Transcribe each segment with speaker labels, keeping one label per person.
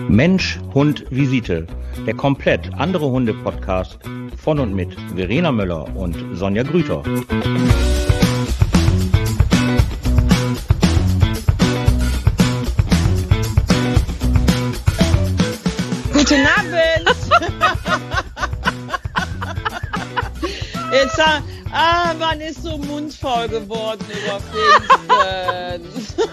Speaker 1: Mensch, Hund, Visite. Der komplett andere Hunde-Podcast von und mit Verena Möller und Sonja Grüter.
Speaker 2: Guten Abend! Jetzt, man ist so mundfaul geworden über Pfingsten.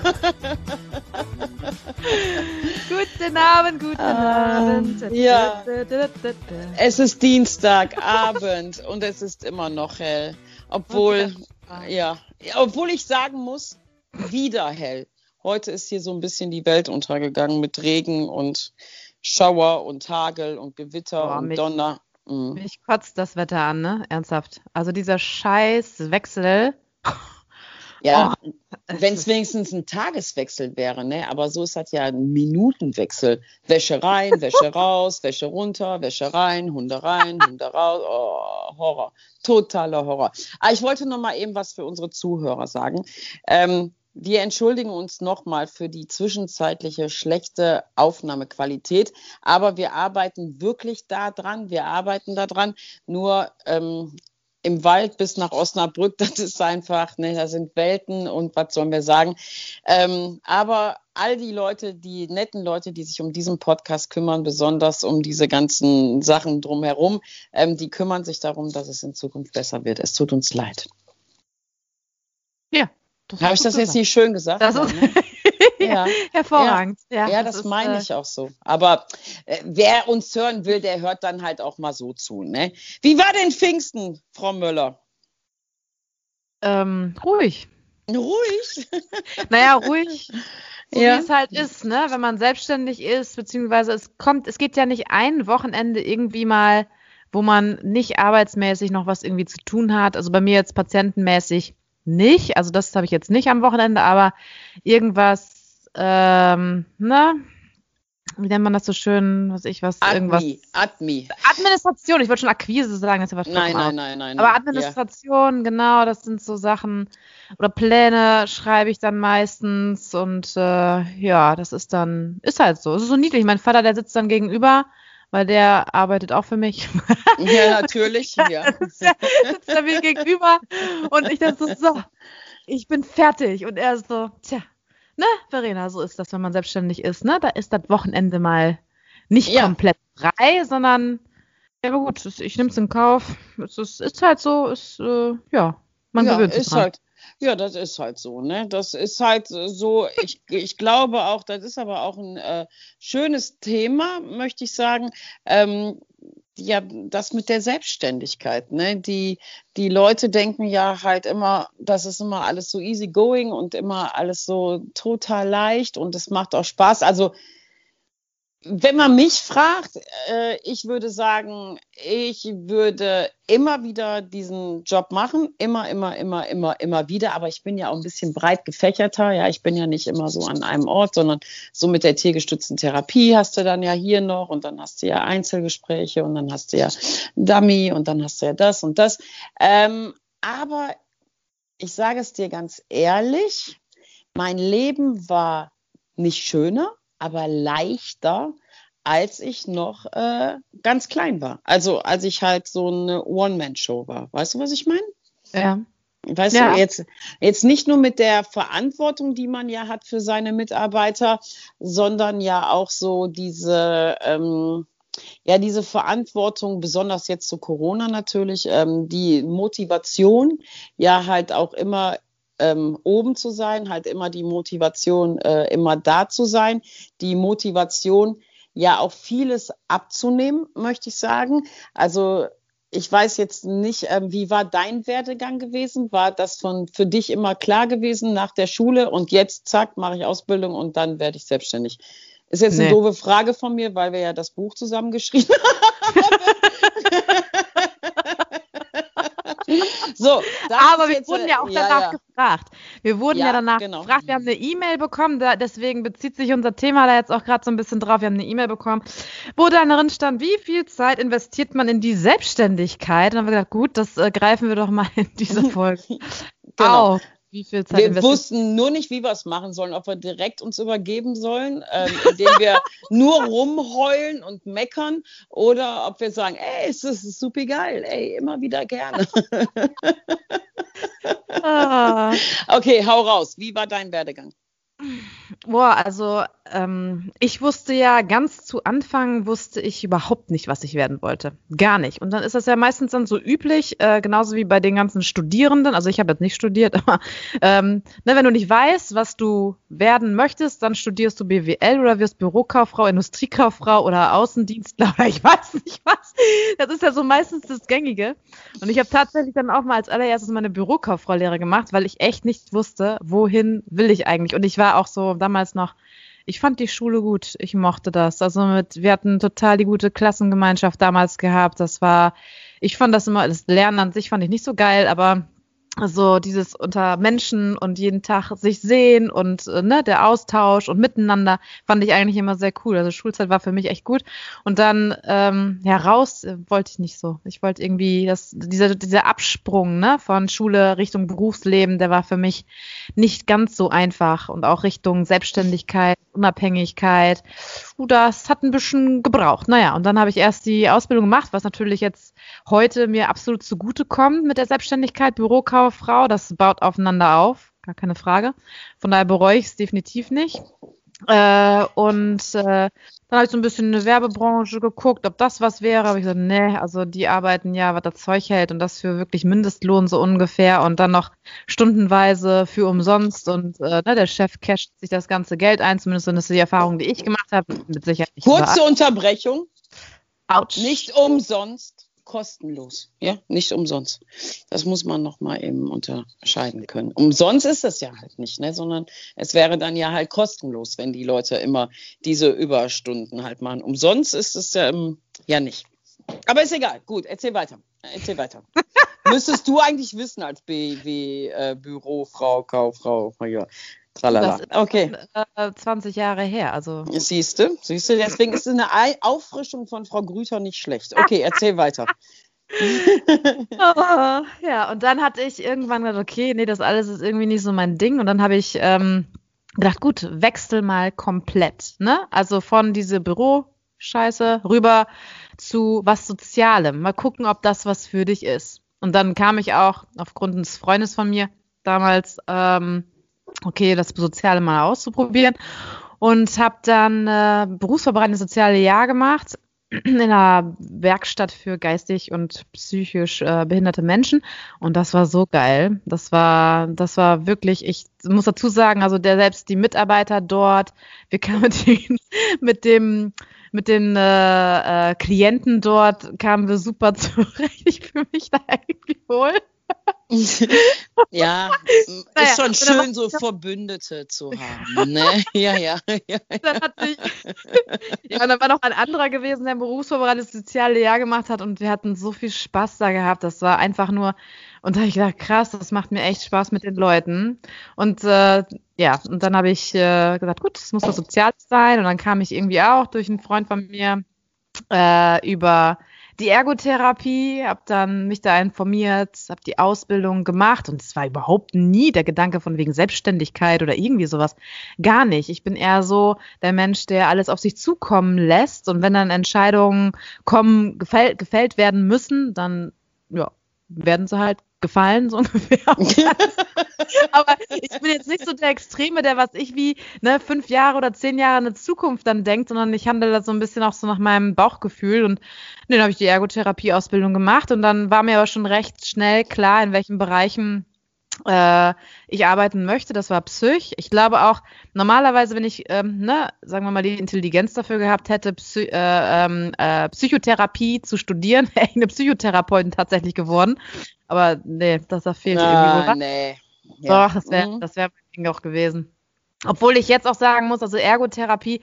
Speaker 3: Guten Abend.
Speaker 2: Ja. Es ist Dienstagabend und es ist immer noch hell. Obwohl ich sagen muss, wieder hell. Heute ist hier so ein bisschen die Welt untergegangen mit Regen und Schauer und Hagel und Gewitter und Donner.
Speaker 3: Mich kotzt das Wetter an, ne? Ernsthaft. Also dieser scheiß Wechsel.
Speaker 2: Ja, wenn es wenigstens ein Tageswechsel wäre, ne? Aber so ist das ja ein Minutenwechsel. Wäsche rein, Wäsche raus, Wäsche runter, Wäsche rein, Hunde raus. Oh, Horror. Totaler Horror. Aber ich wollte noch mal eben was für unsere Zuhörer sagen. Wir entschuldigen uns nochmal für die zwischenzeitliche schlechte Aufnahmequalität, aber wir arbeiten wirklich da dran. Nur im Wald bis nach Osnabrück, das ist einfach, ne, da sind Welten und was sollen wir sagen. Aber all die Leute, die netten Leute, die sich um diesen Podcast kümmern, besonders um diese ganzen Sachen drumherum, die kümmern sich darum, dass es in Zukunft besser wird. Es tut uns leid.
Speaker 3: Ja.
Speaker 2: Habe ich das jetzt nicht schön gesagt?
Speaker 3: Das ist ja, hervorragend.
Speaker 2: Ja, das meine ich auch so. Aber wer uns hören will, der hört dann halt auch mal so zu. Ne? Wie war denn Pfingsten, Frau Möller?
Speaker 3: Ruhig.
Speaker 2: Ruhig?
Speaker 3: Naja, ruhig. So wie es halt ist, ne? Wenn man selbstständig ist, beziehungsweise es geht ja nicht ein Wochenende irgendwie mal, wo man nicht arbeitsmäßig noch was irgendwie zu tun hat. Also bei mir jetzt patientenmäßig nicht, also das habe ich jetzt nicht am Wochenende, aber irgendwas, ne? Wie nennt man das so schön, Administration, ich wollte schon Akquise sagen, das ist aber
Speaker 2: Nein.
Speaker 3: Aber Administration, genau, das sind so Sachen, oder Pläne schreibe ich dann meistens und das ist halt so. Es ist so niedlich, mein Vater, der sitzt dann gegenüber, weil der arbeitet auch für mich.
Speaker 2: Ja, natürlich. Ja.
Speaker 3: Sitzt er mir gegenüber und ich dann so, ich bin fertig. Und er ist so, ne, Verena, so ist das, wenn man selbstständig ist, ne? Da ist das Wochenende mal nicht komplett frei, sondern, ja aber gut, ich nehme es in Kauf. Es ist halt so, man gewöhnt sich dran.
Speaker 2: Ja, das ist halt so, ne? Das ist halt so, ich glaube auch, das ist aber auch ein schönes Thema, möchte ich sagen. Das mit der Selbstständigkeit, ne? Die Leute denken ja halt immer, das ist immer alles so easy going und immer alles so total leicht und es macht auch Spaß. Also, wenn man mich fragt, ich würde sagen, ich würde immer wieder diesen Job machen, immer wieder, aber ich bin ja auch ein bisschen breit gefächerter, ja, ich bin ja nicht immer so an einem Ort, sondern so mit der tiergestützten Therapie hast du dann ja hier noch und dann hast du ja Einzelgespräche und dann hast du ja Dummy und dann hast du ja das und das, aber ich sage es dir ganz ehrlich, mein Leben war nicht schöner, aber leichter, als ich noch ganz klein war. Also als ich halt so eine One-Man-Show war. Weißt du, was ich meine?
Speaker 3: Ja.
Speaker 2: Weißt du, jetzt nicht nur mit der Verantwortung, die man ja hat für seine Mitarbeiter, sondern ja auch so diese Verantwortung, besonders jetzt zu Corona natürlich, die Motivation, ja halt auch immer oben zu sein, halt immer die Motivation, immer da zu sein, die Motivation, ja auch vieles abzunehmen, möchte ich sagen. Also ich weiß jetzt nicht, wie war dein Werdegang gewesen? War das für dich immer klar gewesen nach der Schule und jetzt, zack, mache ich Ausbildung und dann werde ich selbstständig? Ist jetzt eine doofe Frage von mir, weil wir ja das Buch zusammen geschrieben haben. So,
Speaker 3: aber wir wurden ja auch danach gefragt. Wir wurden danach gefragt. Wir haben eine E-Mail bekommen, deswegen bezieht sich unser Thema da jetzt auch gerade so ein bisschen drauf. Wir haben eine E-Mail bekommen, wo da drin stand, wie viel Zeit investiert man in die Selbstständigkeit? Und dann haben wir gedacht, gut, das greifen wir doch mal in dieser Folge auf. wie viel Zeit
Speaker 2: wir wussten nur nicht, wie wir es machen sollen, ob wir direkt uns übergeben sollen, indem wir nur rumheulen und meckern oder ob wir sagen, ey, es ist super geil, ey, immer wieder gerne. Okay, hau raus. Wie war dein Werdegang?
Speaker 3: Boah, also ich wusste ja ganz zu Anfang, wusste ich überhaupt nicht, was ich werden wollte. Gar nicht. Und dann ist das ja meistens dann so üblich, genauso wie bei den ganzen Studierenden. Also ich habe jetzt nicht studiert, aber ne, wenn du nicht weißt, was du werden möchtest, dann studierst du BWL oder wirst Bürokauffrau, Industriekauffrau oder Außendienstler oder ich weiß nicht was. Das ist ja so meistens das Gängige. Und ich habe tatsächlich dann auch mal als allererstes meine Bürokauffrau-Lehre gemacht, weil ich echt nicht wusste, wohin will ich eigentlich. Und ich war auch so damals noch, ich fand die Schule gut, ich mochte das. Also wir hatten total die gute Klassengemeinschaft damals gehabt. Ich fand das immer, das Lernen an sich fand ich nicht so geil, aber so dieses unter Menschen und jeden Tag sich sehen und ne, der Austausch und miteinander fand ich eigentlich immer sehr cool. Also Schulzeit war für mich echt gut. Und dann raus wollte ich nicht so. Ich wollte irgendwie, dieser Absprung ne, von Schule Richtung Berufsleben, der war für mich nicht ganz so einfach. Und auch Richtung Selbstständigkeit, Unabhängigkeit. Das hat ein bisschen gebraucht. Naja, und dann habe ich erst die Ausbildung gemacht, was natürlich jetzt heute mir absolut zugutekommt mit der Selbstständigkeit, Bürokauffrau. Das baut aufeinander auf, gar keine Frage. Von daher bereue ich es definitiv nicht. Dann habe ich so ein bisschen in eine Werbebranche geguckt, ob das was wäre. Aber ich gesagt, nee, also die arbeiten ja, was das Zeug hält und das für wirklich Mindestlohn so ungefähr und dann noch stundenweise für umsonst und der Chef casht sich das ganze Geld ein, zumindest sind das die Erfahrungen, die ich gemacht habe, mit Sicherheit nicht.
Speaker 2: Kurze Unterbrechung.
Speaker 3: Autsch.
Speaker 2: Nicht umsonst. Kostenlos, ja, nicht umsonst. Das muss man noch mal eben unterscheiden können. Umsonst ist es ja halt nicht, ne, sondern es wäre dann ja halt kostenlos, wenn die Leute immer diese Überstunden halt machen. Umsonst ist es ja nicht. Aber ist egal. Gut, erzähl weiter. Müsstest du eigentlich wissen als Bürofrau, Kauffrau, ja. Tralala.
Speaker 3: Das ist
Speaker 2: okay.
Speaker 3: 20 Jahre her. Also.
Speaker 2: Siehst du, deswegen ist eine Auffrischung von Frau Grüter nicht schlecht. Okay, erzähl weiter.
Speaker 3: Ja, und dann hatte ich irgendwann gedacht, okay, nee, das alles ist irgendwie nicht so mein Ding. Und dann habe ich gedacht, gut, wechsel mal komplett. Ne? Also von diese Büroscheiße rüber zu was Sozialem. Mal gucken, ob das was für dich ist. Und dann kam ich auch aufgrund eines Freundes von mir damals okay, das Soziale mal auszuprobieren und habe dann berufsvorbereitendes soziale Jahr gemacht in einer Werkstatt für geistig und psychisch behinderte Menschen und das war so geil. Das war wirklich, ich muss dazu sagen, also selbst die Mitarbeiter dort, wir kamen mit den Klienten dort kamen wir super zurecht. Ich fühle mich da irgendwie wohl.
Speaker 2: Ja, ist schon schön, so Verbündete zu haben. Ne? Ja.
Speaker 3: Dann und dann war noch ein anderer gewesen, der ein berufsvorbereitendes soziales Jahr gemacht hat und wir hatten so viel Spaß da gehabt. Das war einfach nur, und da habe ich gedacht, krass, das macht mir echt Spaß mit den Leuten. Und und dann habe ich gesagt, gut, das muss was Soziales sein. Und dann kam ich irgendwie auch durch einen Freund von mir über die Ergotherapie, habe dann mich da informiert, habe die Ausbildung gemacht und es war überhaupt nie der Gedanke von wegen Selbstständigkeit oder irgendwie sowas. Gar nicht. Ich bin eher so der Mensch, der alles auf sich zukommen lässt und wenn dann Entscheidungen gefällt werden müssen, dann ja, werden sie halt gefallen, so ungefähr. Aber ich bin jetzt nicht so der Extreme, der 5 Jahre oder 10 Jahre in der Zukunft dann denkt, sondern ich handle da so ein bisschen auch so nach meinem Bauchgefühl und dann habe ich die Ergotherapie-Ausbildung gemacht und dann war mir aber schon recht schnell klar, in welchen Bereichen ich arbeiten möchte. Das war Psych. Ich glaube auch, normalerweise, wenn ich, sagen wir mal, die Intelligenz dafür gehabt hätte, Psychotherapie zu studieren, wäre ich eine Psychotherapeutin tatsächlich geworden. Aber nee, das fehlte irgendwie wohl.
Speaker 2: Nee. Ja.
Speaker 3: Doch, das wäre mein Ding auch gewesen. Obwohl ich jetzt auch sagen muss, also Ergotherapie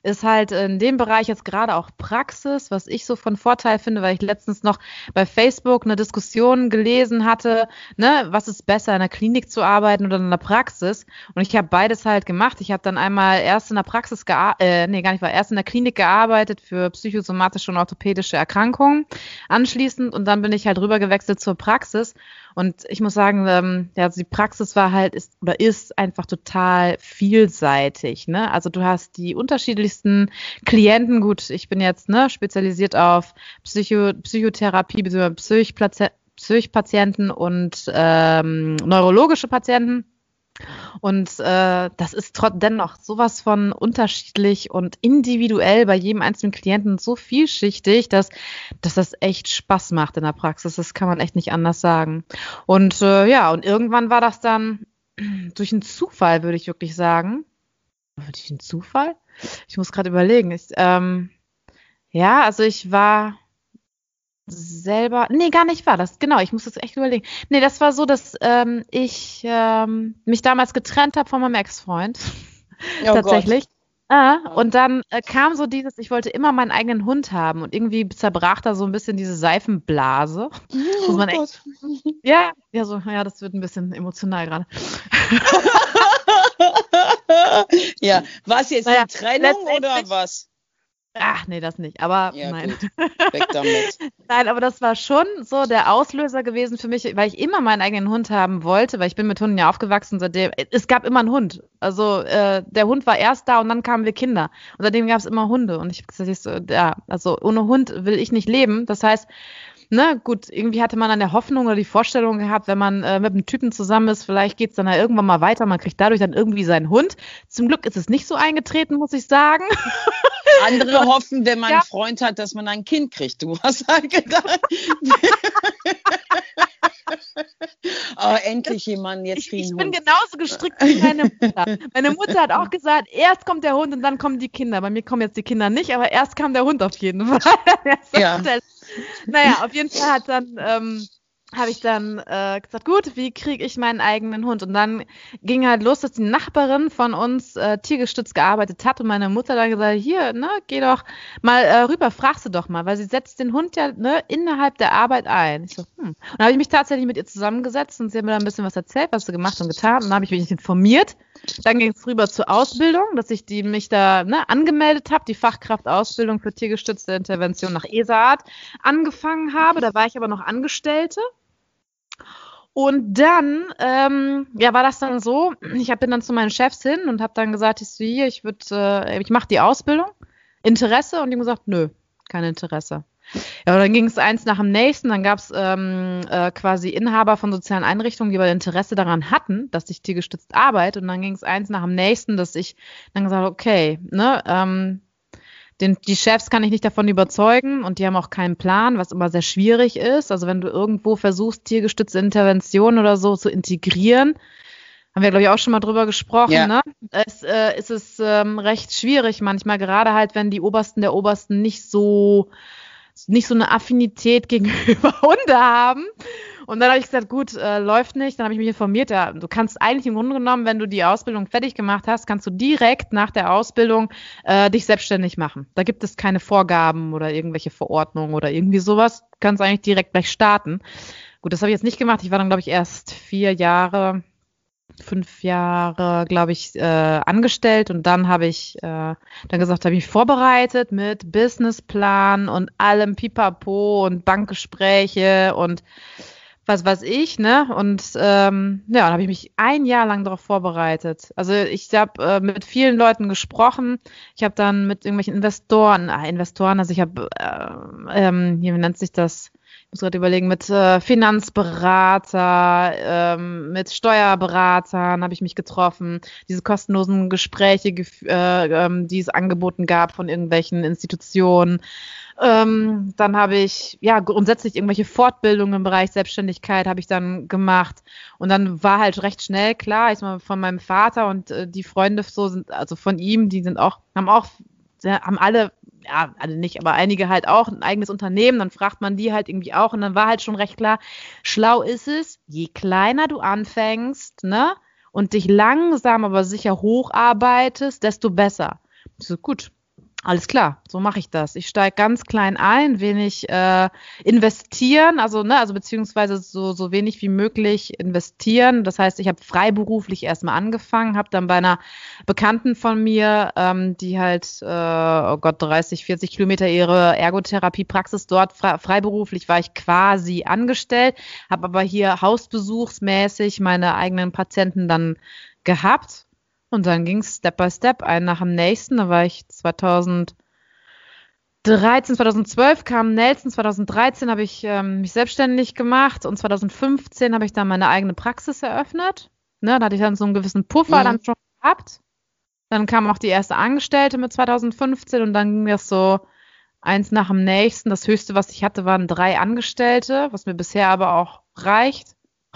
Speaker 3: ist halt in dem Bereich jetzt gerade auch Praxis, was ich so von Vorteil finde, weil ich letztens noch bei Facebook eine Diskussion gelesen hatte, ne, was ist besser, in der Klinik zu arbeiten oder in der Praxis? Und ich habe beides halt gemacht. Ich habe dann einmal erst in der Praxis erst in der Klinik gearbeitet für psychosomatische und orthopädische Erkrankungen anschließend und dann bin ich halt rüber gewechselt zur Praxis. Und ich muss sagen, die Praxis ist einfach total vielseitig, ne? Also du hast die unterschiedlichsten Klienten. Gut, ich bin jetzt spezialisiert auf Psychotherapie bzw. Psychpatienten und neurologische Patienten. Und das ist dennoch sowas von unterschiedlich und individuell bei jedem einzelnen Klienten so vielschichtig, dass das echt Spaß macht in der Praxis. Das kann man echt nicht anders sagen. Und und irgendwann war das dann durch einen Zufall, würde ich wirklich sagen. Durch einen Zufall? Ich muss gerade überlegen. Also ich war selber, nee, gar nicht war das, genau, ich muss das echt überlegen. Nee, das war so, dass ich mich damals getrennt habe von meinem Ex-Freund, tatsächlich. Und dann kam so ich wollte immer meinen eigenen Hund haben und irgendwie zerbrach da so ein bisschen diese Seifenblase. Muss man echt, das wird ein bisschen emotional gerade.
Speaker 2: Ja, war es jetzt eine Trennung oder was?
Speaker 3: Ach, nee, das nicht, aber
Speaker 2: ja,
Speaker 3: nein.
Speaker 2: Gut. Weg damit.
Speaker 3: Nein, aber das war schon so der Auslöser gewesen für mich, weil ich immer meinen eigenen Hund haben wollte, weil ich bin mit Hunden ja aufgewachsen, es gab immer einen Hund. Also der Hund war erst da und dann kamen wir Kinder. Und seitdem gab es immer Hunde. Und ich habe gesagt, also ohne Hund will ich nicht leben. Das heißt, gut, irgendwie hatte man dann der Hoffnung oder die Vorstellung gehabt, wenn man mit einem Typen zusammen ist, vielleicht geht's dann ja irgendwann mal weiter, man kriegt dadurch dann irgendwie seinen Hund. Zum Glück ist es nicht so eingetreten, muss ich sagen.
Speaker 2: Andere hoffen, wenn man einen Freund hat, dass man ein Kind kriegt. Du hast halt gedacht. Endlich jemanden jetzt kriegen.
Speaker 3: Ich bin genauso gestrickt wie meine Mutter. Meine Mutter hat auch gesagt, erst kommt der Hund und dann kommen die Kinder. Bei mir kommen jetzt die Kinder nicht, aber erst kam der Hund auf jeden Fall.
Speaker 2: Ja.
Speaker 3: Naja, auf jeden Fall habe ich dann gesagt, gut, wie kriege ich meinen eigenen Hund? Und dann ging halt los, dass die Nachbarin von uns tiergestützt gearbeitet hat und meine Mutter dann gesagt, hier, geh doch mal rüber, frag sie doch mal, weil sie setzt den Hund ja innerhalb der Arbeit ein. Ich so, Und dann habe ich mich tatsächlich mit ihr zusammengesetzt und sie hat mir dann ein bisschen was erzählt, was sie gemacht und getan. Und dann habe ich mich informiert. Dann ging es rüber zur Ausbildung, dass ich mich da angemeldet habe, die Fachkraftausbildung für tiergestützte Intervention nach ESA-Art angefangen habe. Da war ich aber noch Angestellte. Und dann, war das dann so, bin dann zu meinen Chefs hin und habe dann gesagt, ich mache die Ausbildung, Interesse? Und die haben gesagt, nö, kein Interesse. Ja, und dann ging es eins nach dem nächsten, dann gab es quasi Inhaber von sozialen Einrichtungen, die aber Interesse daran hatten, dass ich tiergestützt arbeite. Und dann ging es eins nach dem nächsten, dass ich dann gesagt habe, okay, die Chefs kann ich nicht davon überzeugen und die haben auch keinen Plan, was immer sehr schwierig ist. Also wenn du irgendwo versuchst, tiergestützte Intervention oder so zu integrieren, haben wir, glaube ich, auch schon mal drüber gesprochen,
Speaker 2: ja.
Speaker 3: Es ist recht schwierig manchmal, gerade halt, wenn die Obersten der Obersten nicht so eine Affinität gegenüber Hunde haben. Und dann habe ich gesagt, gut, läuft nicht. Dann habe ich mich informiert, ja, du kannst eigentlich im Grunde genommen, wenn du die Ausbildung fertig gemacht hast, kannst du direkt nach der Ausbildung dich selbstständig machen. Da gibt es keine Vorgaben oder irgendwelche Verordnungen oder irgendwie sowas. Du kannst eigentlich direkt gleich starten. Gut, das habe ich jetzt nicht gemacht. Ich war dann, glaube ich, erst 5 Jahre, glaube ich, angestellt und dann habe ich dann gesagt, habe ich mich vorbereitet mit Businessplan und allem Pipapo und Bankgespräche und was weiß ich, Und dann habe ich mich 1 Jahr lang darauf vorbereitet. Also ich habe mit vielen Leuten gesprochen. Ich habe dann mit irgendwelchen Investoren, also ich habe, wie nennt sich das? Ich muss gerade überlegen, mit Finanzberater, mit Steuerberatern habe ich mich getroffen, diese kostenlosen Gespräche, die es angeboten gab von irgendwelchen Institutionen. Dann habe ich grundsätzlich irgendwelche Fortbildungen im Bereich Selbstständigkeit habe ich dann gemacht und dann war halt recht schnell klar, ich mal von meinem Vater und die Freunde also von ihm, die haben alle nicht, aber einige halt auch ein eigenes Unternehmen, dann fragt man die halt irgendwie auch und dann war halt schon recht klar, schlau ist es, je kleiner du anfängst, und dich langsam aber sicher hocharbeitest, desto besser. So, gut, Alles klar, so mache ich das. Ich steige ganz klein ein, wenig investieren, also beziehungsweise so wenig wie möglich investieren. Das heißt, ich habe freiberuflich erstmal angefangen, habe dann bei einer Bekannten von mir, die halt, 30, 40 Kilometer ihre Ergotherapiepraxis dort, freiberuflich war ich quasi angestellt, habe aber hier hausbesuchsmäßig meine eigenen Patienten dann gehabt. Und dann ging es Step by Step, ein nach dem nächsten. Da war ich 2013, 2012 kam Nelson, 2013 habe ich mich selbstständig gemacht und 2015 habe ich dann meine eigene Praxis eröffnet. Ne, da hatte ich dann so einen gewissen Puffer dann schon gehabt. Dann kam auch die erste Angestellte mit 2015 und dann ging das so eins nach dem nächsten. Das Höchste, was ich hatte, waren 3 Angestellte, was mir bisher aber auch reicht.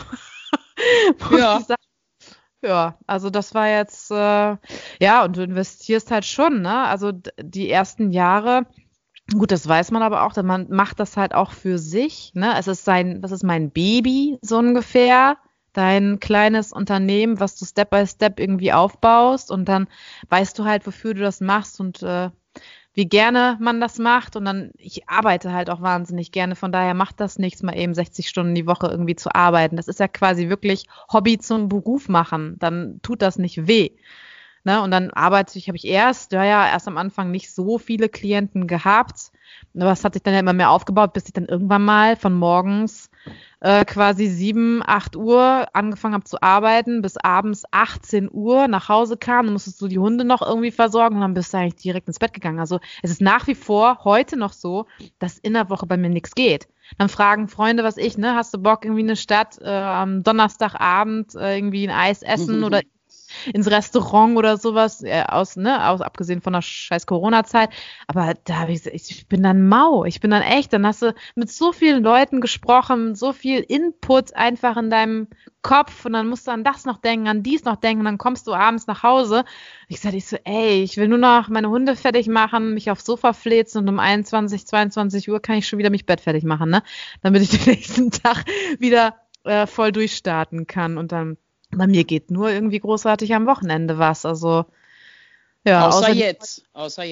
Speaker 2: Ja.
Speaker 3: Ja, also das war jetzt, und du investierst halt schon, ne? Also die ersten Jahre, gut, das weiß man aber auch, denn man macht das halt auch für sich, ne? Das ist mein Baby, so ungefähr, dein kleines Unternehmen, was du Step by Step irgendwie aufbaust und dann weißt du halt, wofür du das machst und wie gerne man das macht und dann, ich arbeite halt auch wahnsinnig gerne, von daher macht das nichts, mal eben 60 Stunden die Woche irgendwie zu arbeiten. Das ist ja quasi wirklich Hobby zum Beruf machen, dann tut das nicht weh. Ne? Und dann habe ich erst am Anfang nicht so viele Klienten gehabt, aber das hat sich dann ja immer mehr aufgebaut, bis ich dann irgendwann mal von morgens quasi 7, 8 Uhr angefangen habe zu arbeiten, bis abends 18 Uhr nach Hause kam, dann musstest du die Hunde noch irgendwie versorgen und dann bist du eigentlich direkt ins Bett gegangen. Also es ist nach wie vor heute noch so, dass in der Woche bei mir nichts geht. Dann fragen Freunde, hast du Bock, irgendwie eine Stadt am Donnerstagabend irgendwie ein Eis essen oder ins Restaurant oder sowas, abgesehen von der scheiß Corona-Zeit. Aber da habe ich bin dann mau. Ich bin dann echt, dann hast du mit so vielen Leuten gesprochen, so viel Input einfach in deinem Kopf und dann musst du an das noch denken, an dies noch denken und dann kommst du abends nach Hause. Ich will nur noch meine Hunde fertig machen, mich aufs Sofa fläzen und um 21, 22 Uhr kann ich schon wieder mich Bett fertig machen, ne? Damit ich den nächsten Tag wieder voll durchstarten kann und dann bei mir geht nur irgendwie großartig am Wochenende was. Also, ja.
Speaker 2: Außer jetzt.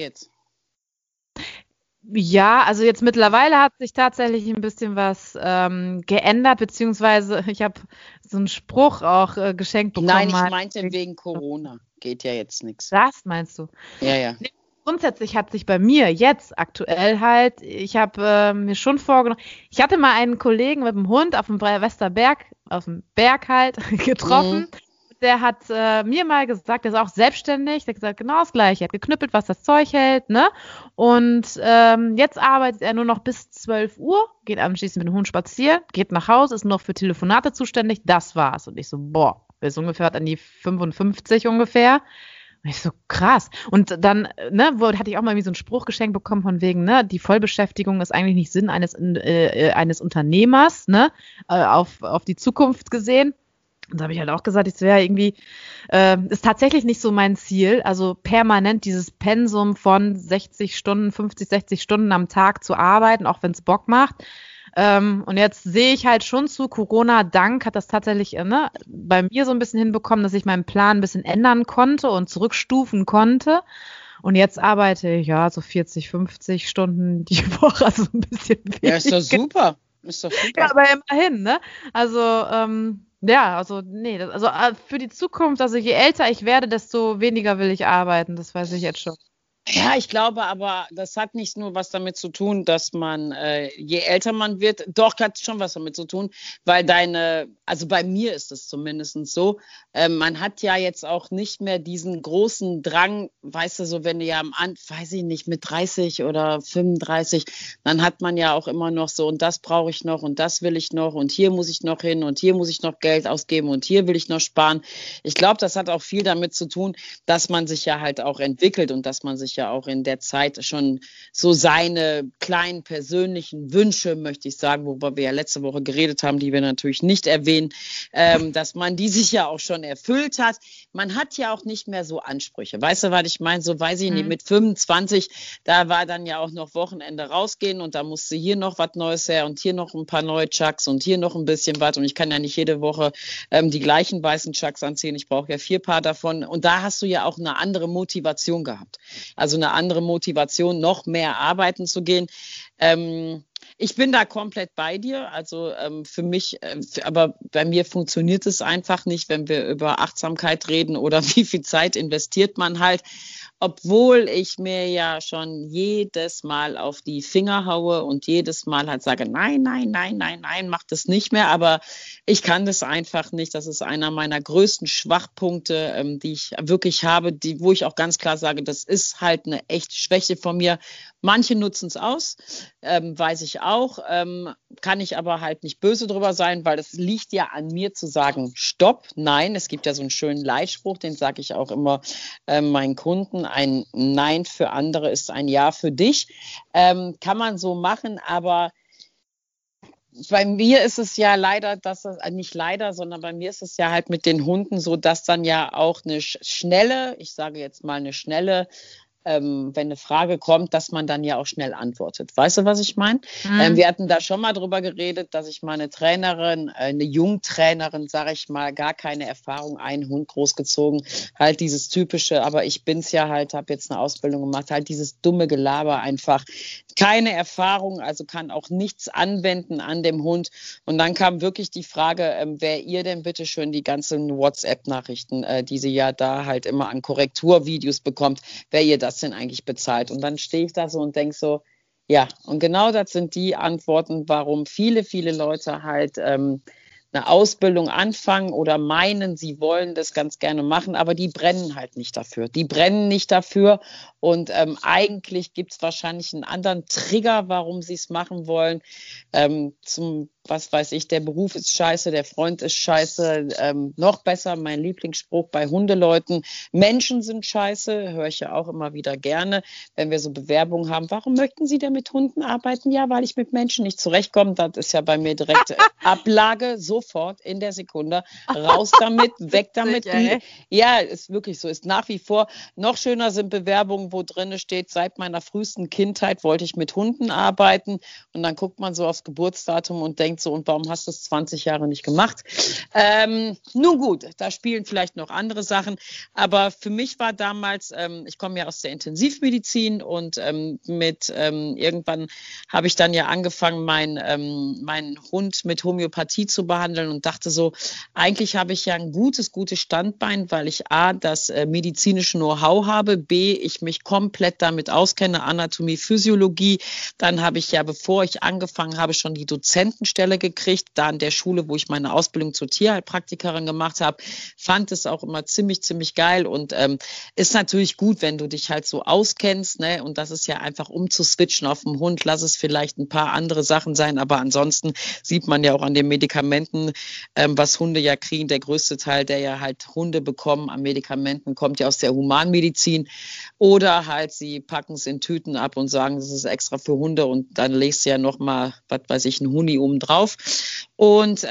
Speaker 3: Ja, also jetzt mittlerweile hat sich tatsächlich ein bisschen was geändert, beziehungsweise ich habe so einen Spruch auch geschenkt bekommen.
Speaker 2: Nein, ich meinte wegen Corona. Geht ja jetzt nichts.
Speaker 3: Das meinst du?
Speaker 2: Ja.
Speaker 3: Grundsätzlich hat sich bei mir jetzt aktuell halt, ich habe mir schon vorgenommen, ich hatte mal einen Kollegen mit dem Hund auf dem Westerberg, auf dem Berg halt, getroffen. Der hat mir mal gesagt, der ist auch selbstständig, der hat gesagt, genau das Gleiche, er hat geknüppelt, was das Zeug hält, ne? Und jetzt arbeitet er nur noch bis 12 Uhr, geht anschließend mit dem Hund spazieren, geht nach Hause, ist noch für Telefonate zuständig, das war's. Und ich so, ist ungefähr an die 55 ungefähr. Und ich so, krass. Und dann, hatte ich auch mal irgendwie so einen Spruch geschenkt bekommen von wegen, die Vollbeschäftigung ist eigentlich nicht Sinn eines Unternehmers, auf die Zukunft gesehen. Und da habe ich halt auch gesagt, es wäre irgendwie, ist tatsächlich nicht so mein Ziel, also permanent dieses Pensum von 60 Stunden, 50, 60 Stunden am Tag zu arbeiten, auch wenn es Bock macht. Und jetzt sehe ich halt schon zu Corona-Dank hat das tatsächlich bei mir so ein bisschen hinbekommen, dass ich meinen Plan ein bisschen ändern konnte und zurückstufen konnte. Und jetzt arbeite ich so 40, 50 Stunden die Woche, also ein bisschen weniger.
Speaker 2: Ja, ist doch super.
Speaker 3: Ja, aber immerhin, ne? Also, für die Zukunft, also je älter ich werde, desto weniger will ich arbeiten, das weiß ich jetzt schon.
Speaker 2: Ja, ich glaube aber, das hat nicht nur was damit zu tun, dass man, je älter man wird, doch hat schon was damit zu tun, weil also bei mir ist es zumindest so, man hat ja jetzt auch nicht mehr diesen großen Drang, weißt du, so wenn du ja weiß ich nicht, mit 30 oder 35, dann hat man ja auch immer noch so, und das brauche ich noch und das will ich noch und hier muss ich noch hin und hier muss ich noch Geld ausgeben und hier will ich noch sparen. Ich glaube, das hat auch viel damit zu tun, dass man sich ja halt auch entwickelt und dass man sich ja auch in der Zeit schon so seine kleinen persönlichen Wünsche, möchte ich sagen, worüber wir ja letzte Woche geredet haben, die wir natürlich nicht erwähnen, dass man die sich ja auch schon erfüllt hat. Man hat ja auch nicht mehr so Ansprüche. Weißt du, was ich meine? So weiß ich nicht, mit 25, da war dann ja auch noch Wochenende rausgehen und da musste hier noch was Neues her und hier noch ein paar neue Chucks und hier noch ein bisschen was und ich kann ja nicht jede Woche die gleichen weißen Chucks anziehen. Ich brauche ja 4 Paar davon und da hast du ja auch eine andere Motivation gehabt. also eine andere Motivation, noch mehr arbeiten zu gehen. Ich bin da komplett bei dir. Also für mich, aber bei mir funktioniert es einfach nicht, wenn wir über Achtsamkeit reden oder wie viel Zeit investiert man halt. Obwohl ich mir ja schon jedes Mal auf die Finger haue und jedes Mal halt sage, nein, nein, nein, nein, nein, mach das nicht mehr. Aber ich kann das einfach nicht. Das ist einer meiner größten Schwachpunkte, die ich wirklich habe, wo ich auch ganz klar sage, das ist halt eine echte Schwäche von mir. Manche nutzen es aus, weiß ich auch, kann ich aber halt nicht böse drüber sein, weil es liegt ja an mir zu sagen, stopp, nein. Es gibt ja so einen schönen Leitspruch, den sage ich auch immer meinen Kunden, ein Nein für andere ist ein Ja für dich. Kann man so machen, aber bei mir ist es ja leider, nicht leider, sondern bei mir ist es ja halt mit den Hunden so, dass dann ja auch eine schnelle, ich sage jetzt mal eine schnelle, wenn eine Frage kommt, dass man dann ja auch schnell antwortet. Weißt du, was ich meine? Wir hatten da schon mal drüber geredet, dass ich meine Trainerin, eine Jungtrainerin, sage ich mal, gar keine Erfahrung, einen Hund großgezogen, halt dieses typische, aber ich bin's ja halt, habe jetzt eine Ausbildung gemacht, halt dieses dumme Gelaber einfach. Keine Erfahrung, also kann auch nichts anwenden an dem Hund. Und dann kam wirklich die Frage, wer ihr denn bitte schön die ganzen WhatsApp-Nachrichten, die sie ja da halt immer an Korrekturvideos bekommt, wer ihr das denn eigentlich bezahlt? Und dann stehe ich da so und denke so, ja, und genau das sind die Antworten, warum viele, viele Leute halt eine Ausbildung anfangen oder meinen, sie wollen das ganz gerne machen, aber die brennen halt nicht dafür. Die brennen nicht dafür und eigentlich gibt es wahrscheinlich einen anderen Trigger, warum sie es machen wollen. Was weiß ich, der Beruf ist scheiße, der Freund ist scheiße, noch besser, mein Lieblingsspruch bei Hundeleuten, Menschen sind scheiße, höre ich ja auch immer wieder gerne, wenn wir so Bewerbungen haben, warum möchten Sie denn mit Hunden arbeiten? Ja, weil ich mit Menschen nicht zurechtkomme, das ist ja bei mir direkt Ablage, sofort in der Sekunde, raus damit, weg damit. Ja, ist wirklich so, ist nach wie vor, noch schöner sind Bewerbungen, wo drin steht, seit meiner frühesten Kindheit wollte ich mit Hunden arbeiten und dann guckt man so aufs Geburtsdatum und denkt so, und warum hast du es 20 Jahre nicht gemacht? Nun gut, da spielen vielleicht noch andere Sachen, aber für mich war damals, ich komme ja aus der Intensivmedizin und irgendwann habe ich dann ja angefangen, meinen Hund mit Homöopathie zu behandeln und dachte so, eigentlich habe ich ja ein gutes Standbein, weil ich A, das medizinische Know-how habe, B, ich mich komplett damit auskenne, Anatomie, Physiologie. Dann habe ich ja, bevor ich angefangen habe, schon die Dozentenstelle gekriegt, da an der Schule, wo ich meine Ausbildung zur Tierheilpraktikerin gemacht habe, fand es auch immer ziemlich, ziemlich geil und ist natürlich gut, wenn du dich halt so auskennst, ne? Und das ist ja einfach umzuswitchen auf den Hund, lass es vielleicht ein paar andere Sachen sein, aber ansonsten sieht man ja auch an den Medikamenten, was Hunde ja kriegen, der größte Teil, der ja halt Hunde bekommen an Medikamenten, kommt ja aus der Humanmedizin oder halt sie packen es in Tüten ab und sagen, das ist extra für Hunde und dann legst du ja nochmal, was weiß ich, ein Huni oben drauf und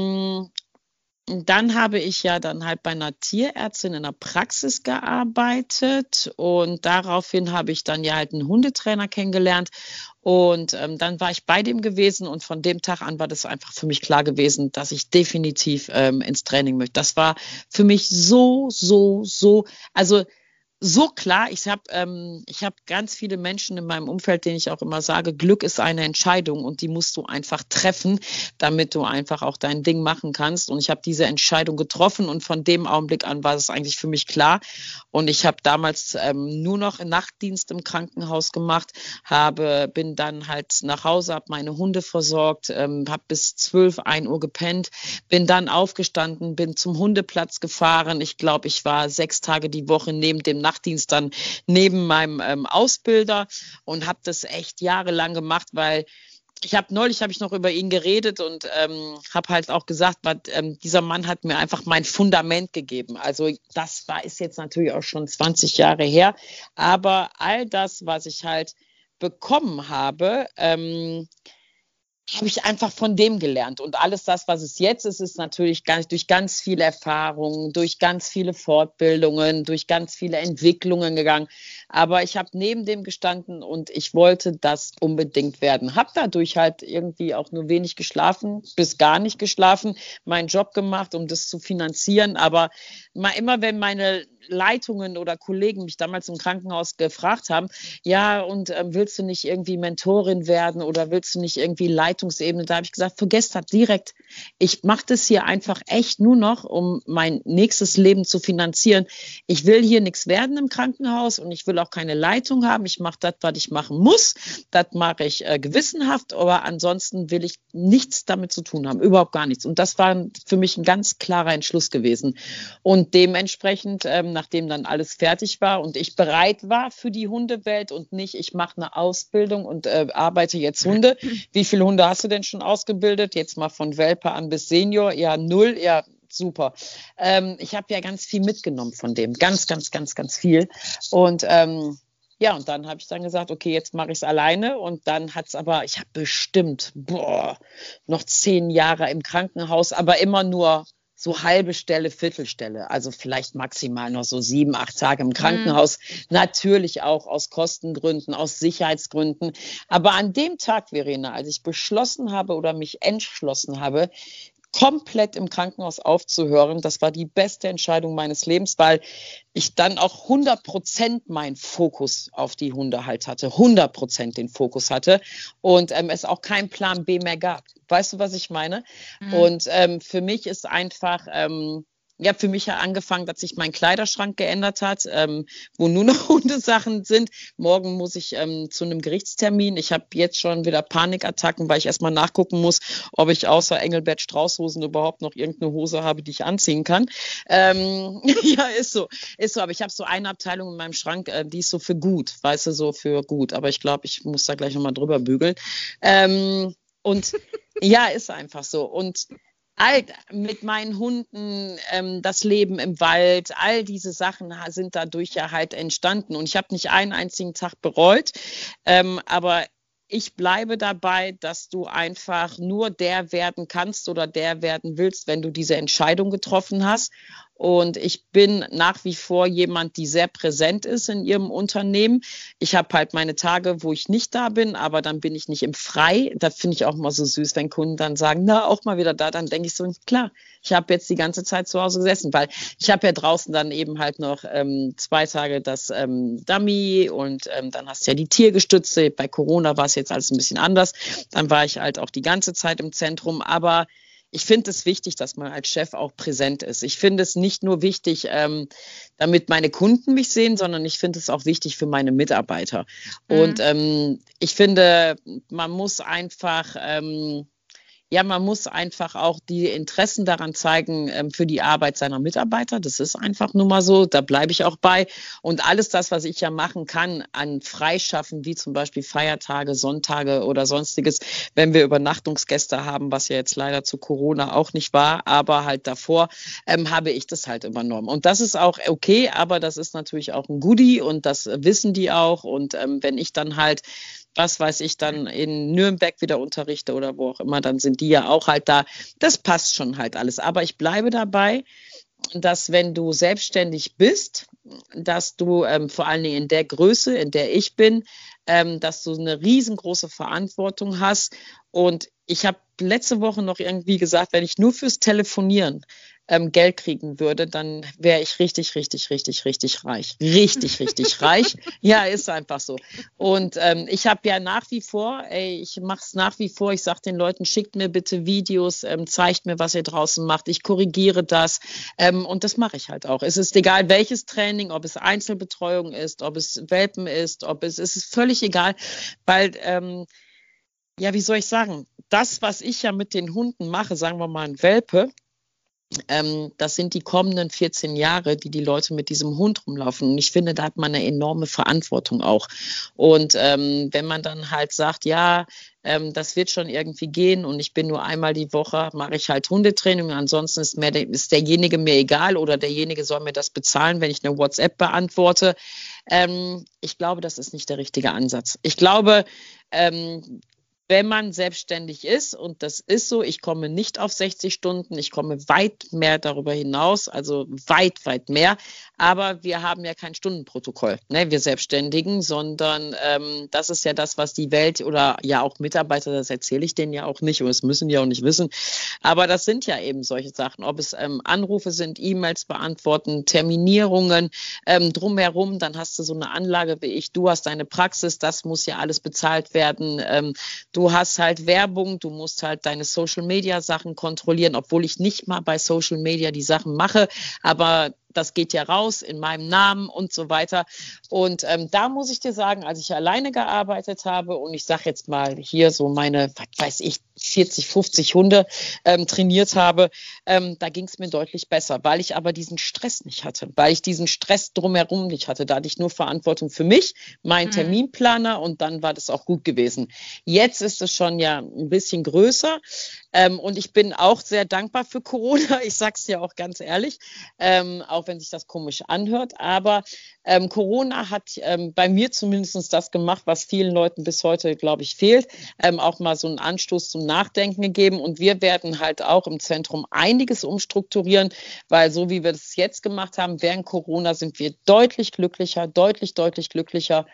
Speaker 2: dann habe ich ja dann halt bei einer Tierärztin in der Praxis gearbeitet und daraufhin habe ich dann ja halt einen Hundetrainer kennengelernt und dann war ich bei dem gewesen und von dem Tag an war das einfach für mich klar gewesen, dass ich definitiv ins Training möchte. Das war für mich so, also so klar, ich hab ganz viele Menschen in meinem Umfeld, denen ich auch immer sage, Glück ist eine Entscheidung und die musst du einfach treffen, damit du einfach auch dein Ding machen kannst. Und ich habe diese Entscheidung getroffen und von dem Augenblick an war es eigentlich für mich klar. Und ich habe damals nur noch Nachtdienst im Krankenhaus gemacht, bin dann halt nach Hause, habe meine Hunde versorgt, habe bis 12, 1 Uhr gepennt, bin dann aufgestanden, bin zum Hundeplatz gefahren. Ich glaube, ich war 6 Tage die Woche neben dem Nachtdienst dann neben meinem Ausbilder und habe das echt jahrelang gemacht, weil neulich habe ich noch über ihn geredet und habe halt auch gesagt, dieser Mann hat mir einfach mein Fundament gegeben. Also ist jetzt natürlich auch schon 20 Jahre her, aber all das, was ich halt bekommen habe, habe ich einfach von dem gelernt. Und alles das, was es jetzt ist, ist natürlich durch ganz viele Erfahrungen, durch ganz viele Fortbildungen, durch ganz viele Entwicklungen gegangen. Aber ich habe neben dem gestanden und ich wollte das unbedingt werden. Habe dadurch halt irgendwie auch nur wenig geschlafen, bis gar nicht geschlafen, meinen Job gemacht, um das zu finanzieren. Aber immer wenn meine Leitungen oder Kollegen mich damals im Krankenhaus gefragt haben, ja, und willst du nicht irgendwie Mentorin werden oder willst du nicht irgendwie Leitungsebene? Da habe ich gesagt, vergesst das direkt. Ich mache das hier einfach echt nur noch, um mein nächstes Leben zu finanzieren. Ich will hier nichts werden im Krankenhaus und ich will auch keine Leitung haben. Ich mache das, was ich machen muss. Das mache ich gewissenhaft, aber ansonsten will ich nichts damit zu tun haben, überhaupt gar nichts. Und das war für mich ein ganz klarer Entschluss gewesen. Und dementsprechend, nachdem dann alles fertig war und ich bereit war für die Hundewelt und nicht, ich mache eine Ausbildung und arbeite jetzt Hunde. Wie viele Hunde hast du denn schon ausgebildet? Jetzt mal von Welpe an bis Senior. Ja, 0. Ja, super. Ich habe ja ganz viel mitgenommen von dem. Ganz, ganz, ganz, ganz viel. Und ja, und dann habe ich dann gesagt, okay, jetzt mache ich es alleine. Und dann hat es aber, ich habe bestimmt, noch 10 Jahre im Krankenhaus, aber immer nur so halbe Stelle, Viertelstelle, also vielleicht maximal noch so 7, 8 Tage im Krankenhaus, natürlich auch aus Kostengründen, aus Sicherheitsgründen. Aber an dem Tag, Verena, als ich beschlossen habe oder mich entschlossen habe, komplett im Krankenhaus aufzuhören, das war die beste Entscheidung meines Lebens, weil ich dann auch 100% meinen Fokus auf die Hunde halt hatte, 100% den Fokus hatte und es auch keinen Plan B mehr gab. Weißt du, was ich meine? Und für mich ist einfach, für mich hat angefangen, dass sich mein Kleiderschrank geändert hat, wo nur noch Hundesachen sind. Morgen muss ich zu einem Gerichtstermin. Ich habe jetzt schon wieder Panikattacken, weil ich erstmal nachgucken muss, ob ich außer Engelbert Strauß-Hosen überhaupt noch irgendeine Hose habe, die ich anziehen kann. Ja, ist so. Aber ich habe so eine Abteilung in meinem Schrank, die ist so für gut, weißt du, so für gut. Aber ich glaube, ich muss da gleich nochmal drüber bügeln. Und ja, ist einfach so. Und mit meinen Hunden, das Leben im Wald, all diese Sachen sind dadurch ja halt entstanden. Und ich habe nicht einen einzigen Tag bereut, aber ich bleibe dabei, dass du einfach nur der werden kannst oder der werden willst, wenn du diese Entscheidung getroffen hast. Und ich bin nach wie vor jemand, die sehr präsent ist in ihrem Unternehmen. Ich habe halt meine Tage, wo ich nicht da bin, aber dann bin ich nicht im Frei. Das finde ich auch mal so süß, wenn Kunden dann sagen, na, auch mal wieder da. Dann denke ich so, klar, ich habe jetzt die ganze Zeit zu Hause gesessen, weil ich habe ja draußen dann eben halt noch 2 Tage das Dummy und dann hast du ja die Tiergestütze. Bei Corona war es jetzt alles ein bisschen anders. Dann war ich halt auch die ganze Zeit im Zentrum, aber ich finde es wichtig, dass man als Chef auch präsent ist. Ich finde es nicht nur wichtig, damit meine Kunden mich sehen, sondern ich finde es auch wichtig für meine Mitarbeiter. Und ich finde, man muss einfach auch die Interessen daran zeigen für die Arbeit seiner Mitarbeiter. Das ist einfach nur mal so, da bleibe ich auch bei. Und alles das, was ich ja machen kann an Freischaffen, wie zum Beispiel Feiertage, Sonntage oder sonstiges, wenn wir Übernachtungsgäste haben, was ja jetzt leider zu Corona auch nicht war, aber halt davor, habe ich das halt übernommen. Und das ist auch okay, aber das ist natürlich auch ein Goodie und das wissen die auch. Und wenn ich dann halt was weiß ich, dann in Nürnberg wieder unterrichte oder wo auch immer, dann sind die ja auch halt da. Das passt schon halt alles. Aber ich bleibe dabei, dass wenn du selbstständig bist, dass du vor allen Dingen in der Größe, in der ich bin, dass du eine riesengroße Verantwortung hast. Und ich habe letzte Woche noch irgendwie gesagt, wenn ich nur fürs Telefonieren Geld kriegen würde, dann wäre ich richtig, richtig, richtig, richtig reich. Richtig, richtig reich. Ja, ist einfach so. Und ich habe ja nach wie vor, ich mache es nach wie vor, ich sage den Leuten, schickt mir bitte Videos, zeigt mir, was ihr draußen macht. Ich korrigiere das und das mache ich halt auch. Es ist egal, welches Training, ob es Einzelbetreuung ist, ob es Welpen ist, es ist völlig egal, weil wie soll ich sagen, das, was ich ja mit den Hunden mache, sagen wir mal ein Welpe, das sind die kommenden 14 Jahre, die Leute mit diesem Hund rumlaufen. Und ich finde, da hat man eine enorme Verantwortung auch. Und wenn man dann halt sagt, ja, das wird schon irgendwie gehen und ich bin nur einmal die Woche, mache ich halt Hundetraining. Ansonsten ist derjenige mir egal oder derjenige soll mir das bezahlen, wenn ich eine WhatsApp beantworte. Ich glaube, das ist nicht der richtige Ansatz. Ich glaube, wenn man selbstständig ist, und das ist so, ich komme nicht auf 60 Stunden, ich komme weit mehr darüber hinaus, also weit, weit mehr, aber wir haben ja kein Stundenprotokoll, ne, wir Selbstständigen, sondern das ist ja das, was die Welt oder ja auch Mitarbeiter, das erzähle ich denen ja auch nicht und das müssen die auch nicht wissen, aber das sind ja eben solche Sachen, ob es Anrufe sind, E-Mails beantworten, Terminierungen, drumherum, dann hast du so eine Anlage wie ich, du hast deine Praxis, das muss ja alles bezahlt werden, du hast halt Werbung, du musst halt deine Social-Media-Sachen kontrollieren, obwohl ich nicht mal bei Social Media die Sachen mache, aber das geht ja raus in meinem Namen und so weiter. Und da muss ich dir sagen, als ich alleine gearbeitet habe und ich sage jetzt mal hier so meine, was weiß ich, 40, 50 Hunde trainiert habe, da ging es mir deutlich besser, weil ich aber diesen Stress nicht hatte, weil ich diesen Stress drumherum nicht hatte. Da hatte ich nur Verantwortung für mich, meinen Terminplaner und dann war das auch gut gewesen. Jetzt ist es schon ja ein bisschen größer. Und ich bin auch sehr dankbar für Corona. Ich sage es ja auch ganz ehrlich, auch wenn sich das komisch anhört. Aber Corona hat bei mir zumindest das gemacht, was vielen Leuten bis heute, glaube ich, fehlt. Auch mal so einen Anstoß zum Nachdenken gegeben. Und wir werden halt auch im Zentrum einiges umstrukturieren, weil so wie wir das jetzt gemacht haben, während Corona sind wir deutlich glücklicher, deutlich glücklicher.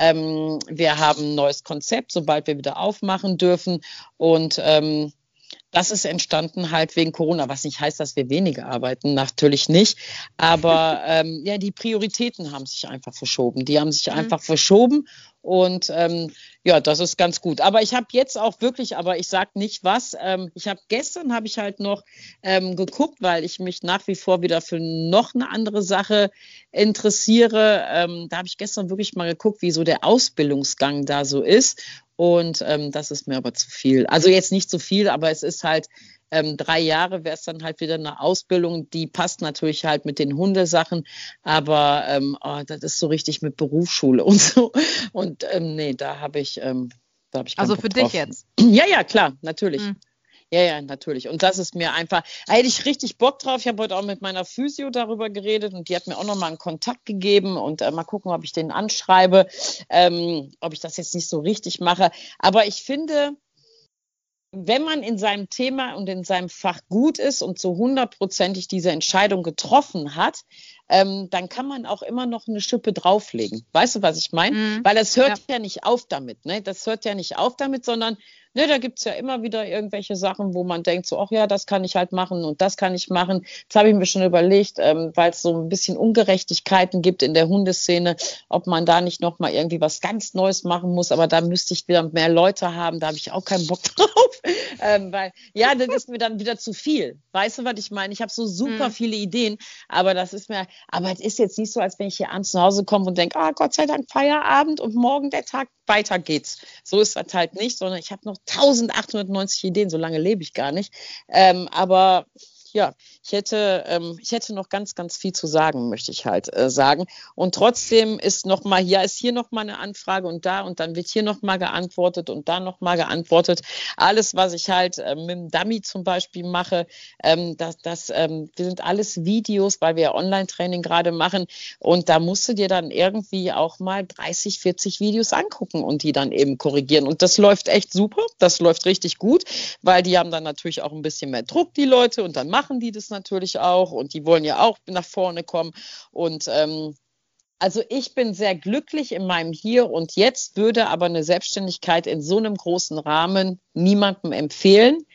Speaker 2: Wir haben ein neues Konzept, sobald wir wieder aufmachen dürfen. Und das ist entstanden halt wegen Corona, was nicht heißt, dass wir weniger arbeiten, natürlich nicht. Aber ja, die Prioritäten haben sich einfach verschoben. Die haben sich einfach verschoben und ja, das ist ganz gut. Aber ich habe jetzt auch wirklich, aber ich sage nicht was, gestern habe ich halt noch geguckt, weil ich mich nach wie vor wieder für noch eine andere Sache interessiere. Da habe ich gestern wirklich mal geguckt, wie so der Ausbildungsgang da so ist. Und das ist mir aber zu viel. Also jetzt nicht zu viel, aber es ist halt 3 Jahre wäre es dann halt wieder eine Ausbildung, die passt natürlich halt mit den Hundesachen, aber das ist so richtig mit Berufsschule und so. Und nee, da habe ich keinen
Speaker 3: Also
Speaker 2: Bock
Speaker 3: für
Speaker 2: drauf.
Speaker 3: dich jetzt?
Speaker 2: Ja, klar, natürlich. Ja, natürlich. Und das ist mir einfach, da hätte ich richtig Bock drauf. Ich habe heute auch mit meiner Physio darüber geredet und die hat mir auch nochmal einen Kontakt gegeben und mal gucken, ob ich den anschreibe, ob ich das jetzt nicht so richtig mache. Aber ich finde, wenn man in seinem Thema und in seinem Fach gut ist und so 100%ig diese Entscheidung getroffen hat, dann kann man auch immer noch eine Schippe drauflegen. Weißt du, was ich meine? Weil das hört ja nicht auf damit. Ne? Das hört ja nicht auf damit, sondern ne, da gibt es ja immer wieder irgendwelche Sachen, wo man denkt, so, ach ja, das kann ich halt machen und das kann ich machen. Das habe ich mir schon überlegt, weil es so ein bisschen Ungerechtigkeiten gibt in der Hundeszene, ob man da nicht nochmal irgendwie was ganz Neues machen muss. Aber da müsste ich wieder mehr Leute haben, da habe ich auch keinen Bock drauf. Weil, ja, das ist mir dann wieder zu viel. Weißt du, was ich meine? Ich habe so super viele Ideen, aber das ist mir, aber es ist jetzt nicht so, als wenn ich hier abends nach Hause komme und denke, Gott sei Dank Feierabend und morgen der Tag, weiter geht's. So ist das halt nicht, sondern ich habe noch 1890 Ideen, so lange lebe ich gar nicht. Aber ja, ich hätte noch ganz, ganz viel zu sagen, möchte ich halt sagen. Und trotzdem ist hier noch mal eine Anfrage und dann wird hier noch mal geantwortet und da noch mal geantwortet. Alles, was ich halt mit dem Dummy zum Beispiel mache, das sind alles Videos, weil wir ja Online-Training gerade machen. Und da musst du dir dann irgendwie auch mal 30, 40 Videos angucken und die dann eben korrigieren. Und das läuft echt super. Das läuft richtig gut, weil die haben dann natürlich auch ein bisschen mehr Druck, die Leute, und dann machen die das natürlich auch und die wollen ja auch nach vorne kommen und also ich bin sehr glücklich in meinem Hier und Jetzt, würde aber eine Selbstständigkeit in so einem großen Rahmen niemandem empfehlen,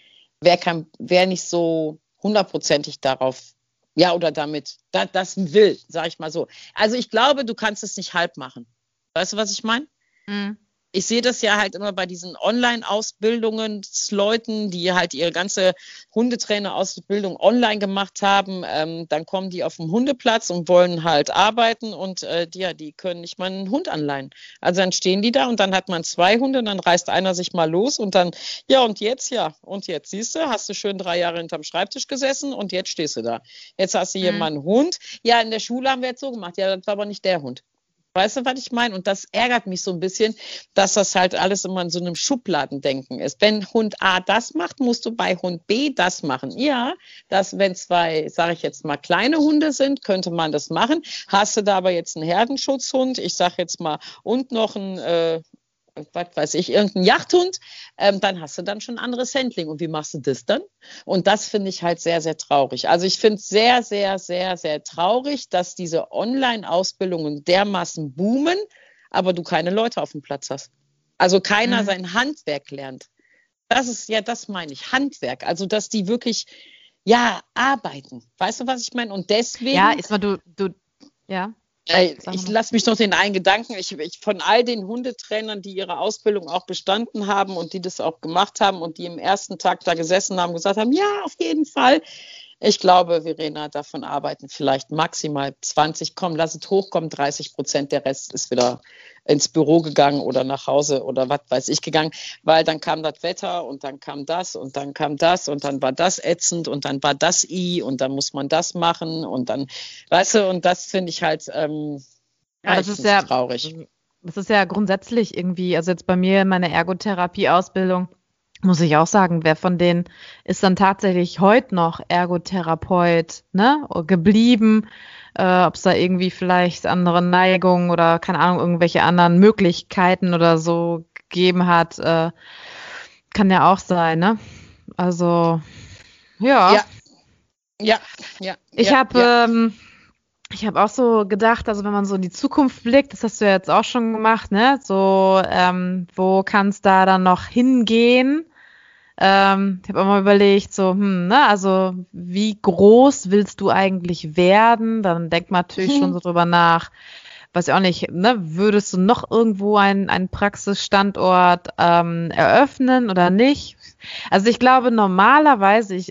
Speaker 2: wer nicht so 100%ig darauf, ja, oder damit das will, sage ich mal so. Also ich glaube, du kannst es nicht halb machen. Weißt du, was ich meine? Ich sehe das ja halt immer bei diesen Online-Ausbildungen, Leuten, die halt ihre ganze Hundetrainer-Ausbildung online gemacht haben. Dann kommen die auf den Hundeplatz und wollen halt arbeiten und die können nicht mal einen Hund anleihen. Also dann stehen die da und dann hat man 2 Hunde und dann reißt einer sich mal los und dann, und jetzt, siehst du, hast du schön 3 Jahre hinterm Schreibtisch gesessen und jetzt stehst du da. Jetzt hast du hier mal einen Hund. Ja, in der Schule haben wir jetzt so gemacht. Ja, das war aber nicht der Hund. Weißt du, was ich meine? Und das ärgert mich so ein bisschen, dass das halt alles immer in so einem Schubladendenken ist. Wenn Hund A das macht, musst du bei Hund B das machen. Ja, wenn 2, sage ich jetzt mal, kleine Hunde sind, könnte man das machen. Hast du da aber jetzt einen Herdenschutzhund, ich sage jetzt mal, und noch einen was weiß ich, irgendein Jachthund, dann hast du dann schon ein anderes Handling. Und wie machst du das dann? Und das finde ich halt sehr, sehr traurig. Also ich finde es sehr, sehr, sehr, sehr traurig, dass diese Online-Ausbildungen dermaßen boomen, aber du keine Leute auf dem Platz hast. Also keiner sein Handwerk lernt. Das meine ich, Handwerk. Also dass die wirklich, arbeiten. Weißt du, was ich meine? Und deswegen...
Speaker 3: Ja, ja.
Speaker 2: Ich lasse mich noch den einen Gedanken, ich von all den Hundetrainern, die ihre Ausbildung auch bestanden haben und die das auch gemacht haben und die im ersten Tag da gesessen haben, gesagt haben, ja, auf jeden Fall. Ich glaube, Verena, davon arbeiten vielleicht maximal 20, komm, lass es hochkommen, 30%, der Rest ist wieder ins Büro gegangen oder nach Hause oder was weiß ich gegangen, weil dann kam das Wetter und dann kam das und dann kam das und dann war das ätzend und dann war das und dann muss man das machen und dann, weißt du, und das finde ich halt
Speaker 3: das ist ja traurig. Das ist ja grundsätzlich irgendwie, also jetzt bei mir in meiner Ergotherapie-Ausbildung, muss ich auch sagen, wer von denen ist dann tatsächlich heute noch Ergotherapeut, ne, geblieben, ob es da irgendwie vielleicht andere Neigungen oder keine Ahnung, irgendwelche anderen Möglichkeiten oder so gegeben hat, kann ja auch sein, ne? Also, ja.
Speaker 2: Ja.
Speaker 3: Ich habe auch so gedacht, also wenn man so in die Zukunft blickt, das hast du ja jetzt auch schon gemacht, ne? So, wo kann es da dann noch hingehen? Ich habe auch mal überlegt, so, also wie groß willst du eigentlich werden? Dann denkt man natürlich schon so drüber nach, weiß ich auch nicht, ne? Würdest du noch irgendwo einen Praxisstandort eröffnen oder nicht? Also ich glaube normalerweise, ich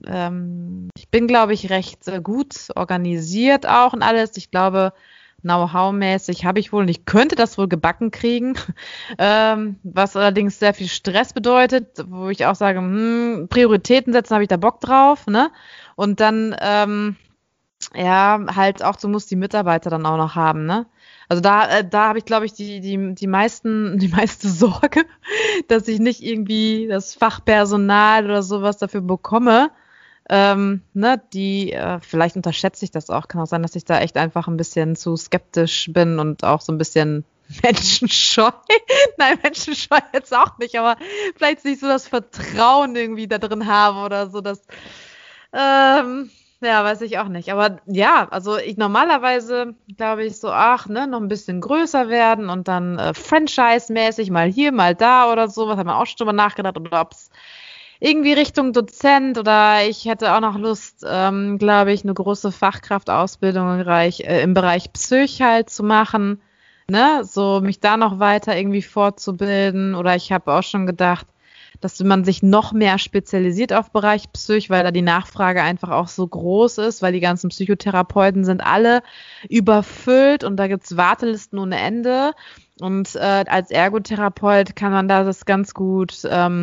Speaker 3: bin, glaube ich, recht gut organisiert auch und alles. Ich glaube, Know-how-mäßig habe ich wohl und ich könnte das wohl gebacken kriegen, was allerdings sehr viel Stress bedeutet, wo ich auch sage, Prioritäten setzen, habe ich da Bock drauf, ne? Und dann, halt auch, du musst die Mitarbeiter dann auch noch haben, ne? Also da habe ich, glaube ich, die meiste Sorge, dass ich nicht irgendwie das Fachpersonal oder sowas dafür bekomme. Vielleicht unterschätze ich das auch. Kann auch sein, dass ich da echt einfach ein bisschen zu skeptisch bin und auch so ein bisschen menschenscheu. Nein, menschenscheu jetzt auch nicht, aber vielleicht nicht so das Vertrauen irgendwie da drin habe oder so, dass, weiß ich auch nicht. Aber ja, also ich normalerweise glaube ich so, noch ein bisschen größer werden und dann Franchise-mäßig mal hier, mal da oder so. Was haben wir auch schon drüber nachgedacht oder ob es irgendwie Richtung Dozent oder ich hätte auch noch Lust, glaube ich, eine große Fachkraftausbildung im Bereich Psych halt zu machen, ne, so mich da noch weiter irgendwie fortzubilden oder ich habe auch schon gedacht, dass man sich noch mehr spezialisiert auf Bereich Psych, weil da die Nachfrage einfach auch so groß ist, weil die ganzen Psychotherapeuten sind alle überfüllt und da gibt's Wartelisten ohne Ende und als Ergotherapeut kann man da das ganz gut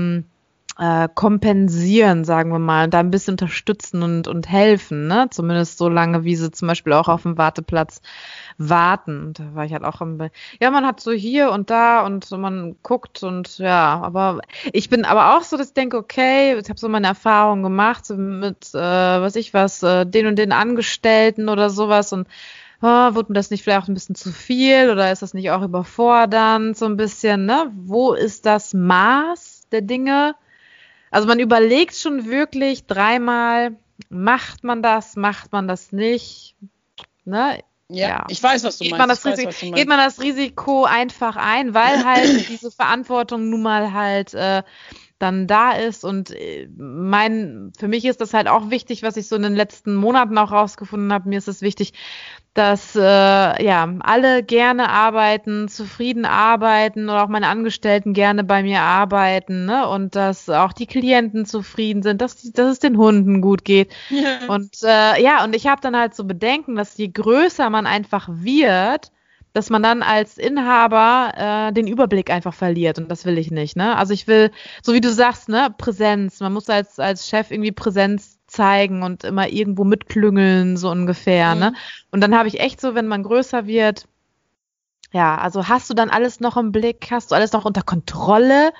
Speaker 3: kompensieren, sagen wir mal, da ein bisschen unterstützen und helfen, ne? Zumindest so lange, wie sie zum Beispiel auch auf dem Warteplatz warten. Und da war ich halt auch man hat so hier und da und so, man guckt und aber ich bin aber auch so, dass ich denke, okay, ich habe so meine Erfahrungen gemacht mit, den und den Angestellten oder sowas und wird mir das nicht vielleicht auch ein bisschen zu viel oder ist das nicht auch überfordernd so ein bisschen, ne? Wo ist das Maß der Dinge? Also man überlegt schon wirklich dreimal, macht man das nicht, ne?
Speaker 2: Ja, ich weiß, was du meinst.
Speaker 3: Geht man das Risiko einfach ein, weil halt diese Verantwortung nun mal halt dann da ist und für mich ist das halt auch wichtig, was ich so in den letzten Monaten auch rausgefunden habe, mir ist es wichtig, dass alle gerne arbeiten, zufrieden arbeiten oder auch meine Angestellten gerne bei mir arbeiten, ne? Und dass auch die Klienten zufrieden sind, dass es den Hunden gut geht. Ja. Und und ich habe dann halt so Bedenken, dass je größer man einfach wird, dass man dann als Inhaber den Überblick einfach verliert und das will ich nicht, ne? Also ich will, so wie du sagst, ne, Präsenz, man muss als Chef irgendwie Präsenz zeigen und immer irgendwo mitklüngeln, so ungefähr, ne? Und dann habe ich echt so, wenn man größer wird, also hast du dann alles noch im Blick, hast du alles noch unter Kontrolle,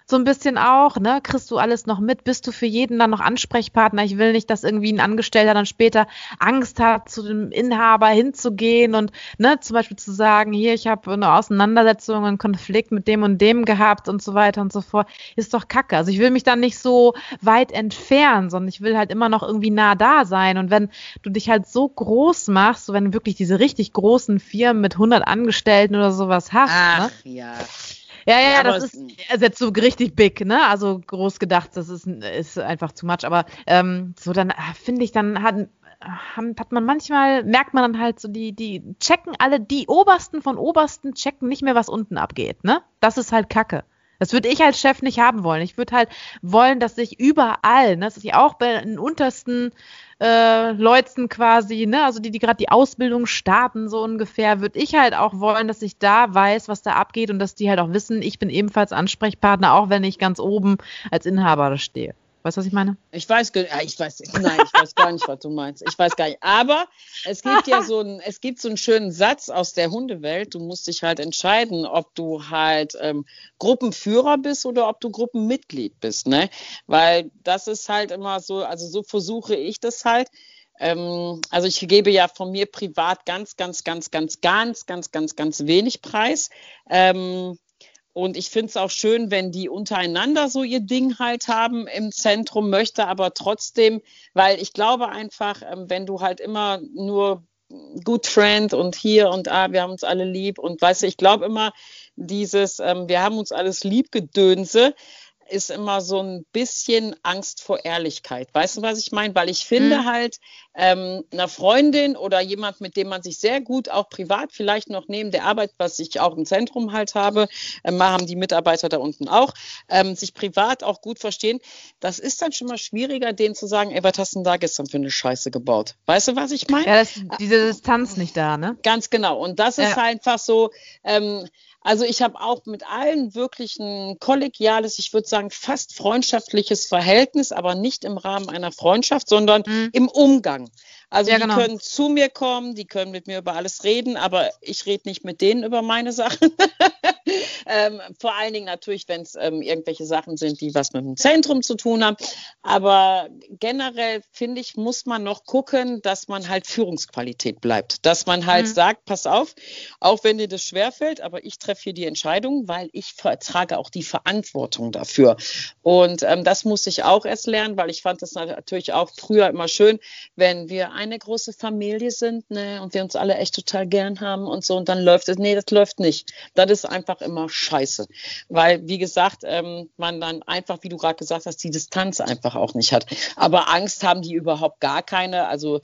Speaker 3: so ein bisschen auch, ne? Kriegst du alles noch mit? Bist du für jeden dann noch Ansprechpartner? Ich will nicht, dass irgendwie ein Angestellter dann später Angst hat, zu dem Inhaber hinzugehen und, ne, zum Beispiel zu sagen, hier, ich habe eine Auseinandersetzung, einen Konflikt mit dem und dem gehabt und so weiter und so fort. Ist doch Kacke. Also ich will mich dann nicht so weit entfernen, sondern ich will halt immer noch irgendwie nah da sein. Und wenn du dich halt so groß machst, so wenn du wirklich diese richtig großen Firmen mit 100 Angestellten oder sowas hast,
Speaker 2: Ach,
Speaker 3: ne?
Speaker 2: ja.
Speaker 3: Ja, das ist also jetzt so richtig big, ne? Also groß gedacht, das ist einfach too much. Aber so dann finde ich, dann hat man manchmal, merkt man dann halt so, die checken alle, die Obersten von Obersten checken nicht mehr, was unten abgeht, ne? Das ist halt Kacke. Das würde ich als Chef nicht haben wollen. Ich würde halt wollen, dass ich überall, ne, dass ich auch bei den untersten Leuten quasi, ne, also die gerade die Ausbildung starten, so ungefähr, würde ich halt auch wollen, dass ich da weiß, was da abgeht und dass die halt auch wissen, ich bin ebenfalls Ansprechpartner, auch wenn ich ganz oben als Inhaber da stehe. Weißt du, was ich meine?
Speaker 2: Ich weiß gar nicht, was du meinst. Ich weiß gar nicht. Aber es gibt ja so einen schönen Satz aus der Hundewelt. Du musst dich halt entscheiden, ob du halt Gruppenführer bist oder ob du Gruppenmitglied bist, ne? Weil das ist halt immer so, also so versuche ich das halt. Also ich gebe ja von mir privat ganz wenig Preis. Und ich finde es auch schön, wenn die untereinander so ihr Ding halt haben im Zentrum, möchte aber trotzdem, weil ich glaube einfach, wenn du halt immer nur good friend und hier und wir haben uns alle lieb und weißt du, ich glaube immer dieses, wir haben uns alles lieb Gedönse, ist immer so ein bisschen Angst vor Ehrlichkeit. Weißt du, was ich meine? Weil ich finde halt, einer Freundin oder jemand, mit dem man sich sehr gut auch privat vielleicht noch neben der Arbeit, was ich auch im Zentrum halt habe, haben die Mitarbeiter da unten auch, sich privat auch gut verstehen, das ist dann schon mal schwieriger, denen zu sagen, ey, was hast du denn da gestern für eine Scheiße gebaut? Weißt du, was ich meine?
Speaker 3: Ja, diese Distanz nicht da, ne?
Speaker 2: Ganz genau. Und das ist einfach so, also ich habe auch mit allen wirklich ein kollegiales, ich würde sagen fast freundschaftliches Verhältnis, aber nicht im Rahmen einer Freundschaft, sondern im Umgang. Also die können zu mir kommen, die können mit mir über alles reden, aber ich rede nicht mit denen über meine Sachen. Vor allen Dingen natürlich, wenn es irgendwelche Sachen sind, die was mit dem Zentrum zu tun haben. Aber generell, finde ich, muss man noch gucken, dass man halt Führungsqualität bleibt. Dass man halt sagt, pass auf, auch wenn dir das schwerfällt, aber ich treffe hier die Entscheidung, weil ich trage auch die Verantwortung dafür. Und das muss ich auch erst lernen, weil ich fand das natürlich auch früher immer schön, wenn wir eine große Familie sind, ne, und wir uns alle echt total gern haben und so, und dann läuft es. Nee, das läuft nicht. Das ist einfach immer scheiße. Weil, wie gesagt, man dann einfach, wie du gerade gesagt hast, die Distanz einfach auch nicht hat. Aber Angst haben die überhaupt gar keine. Also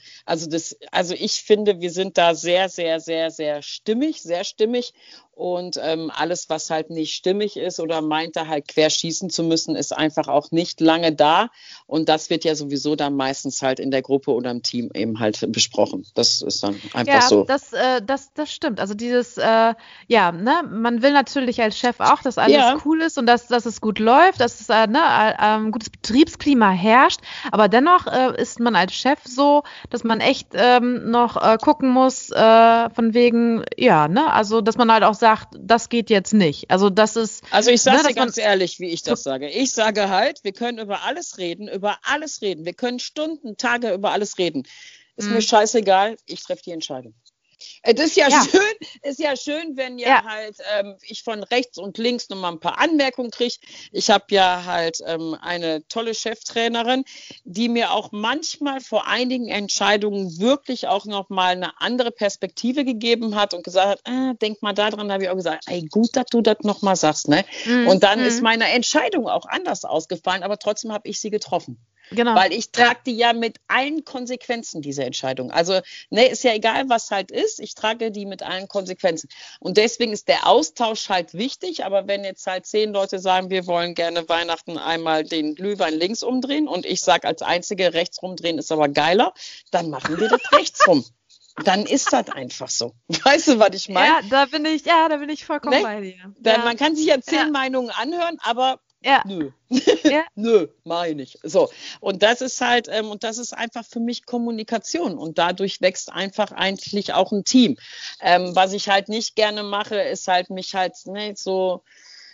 Speaker 2: ich finde, wir sind da sehr, sehr, sehr, sehr stimmig, sehr stimmig. Und alles, was halt nicht stimmig ist oder meint, da halt quer schießen zu müssen, ist einfach auch nicht lange da. Und das wird ja sowieso dann meistens halt in der Gruppe oder im Team eben halt besprochen. Das ist dann einfach so.
Speaker 3: Ja, das stimmt. Also dieses, ne, man will natürlich als Chef auch, dass alles cool ist und dass es gut läuft, dass es ein gutes Betriebsklima herrscht. Aber dennoch ist man als Chef so, dass man echt noch gucken muss, von wegen, ja, ne, also dass man halt auch sagt, das geht jetzt nicht. Also das ist.
Speaker 2: Also ich sage dir ganz ehrlich, wie ich das sage. Ich sage halt, wir können über alles reden. Wir können Stunden, Tage über alles reden. Ist mir scheißegal, ich treffe die Entscheidung. Es ist ja schön, wenn halt ich von rechts und links nochmal ein paar Anmerkungen kriege. Ich habe ja halt eine tolle Cheftrainerin, die mir auch manchmal vor einigen Entscheidungen wirklich auch nochmal eine andere Perspektive gegeben hat und gesagt hat, denk mal da dran, da habe ich auch gesagt, ey, gut, dass du das nochmal sagst, ne? Und dann ist meine Entscheidung auch anders ausgefallen, aber trotzdem habe ich sie getroffen. Genau. Weil ich trage die ja mit allen Konsequenzen, diese Entscheidung. Also, ne, ist ja egal, was halt ist, ich trage die mit allen Konsequenzen. Und deswegen ist der Austausch halt wichtig, aber wenn jetzt halt 10 Leute sagen, wir wollen gerne Weihnachten einmal den Glühwein links umdrehen und ich sage als Einzige, rechts rumdrehen ist aber geiler, dann machen wir das rechts rum. Dann ist das einfach so. Weißt du, was ich meine?
Speaker 3: Ja, da bin ich vollkommen bei dir.
Speaker 2: Man kann sich ja 10 Meinungen anhören, aber nö. Nö, mach ich nicht. So. Und das ist halt, und das ist einfach für mich Kommunikation. Und dadurch wächst einfach eigentlich auch ein Team. Was ich halt nicht gerne mache, ist halt mich halt so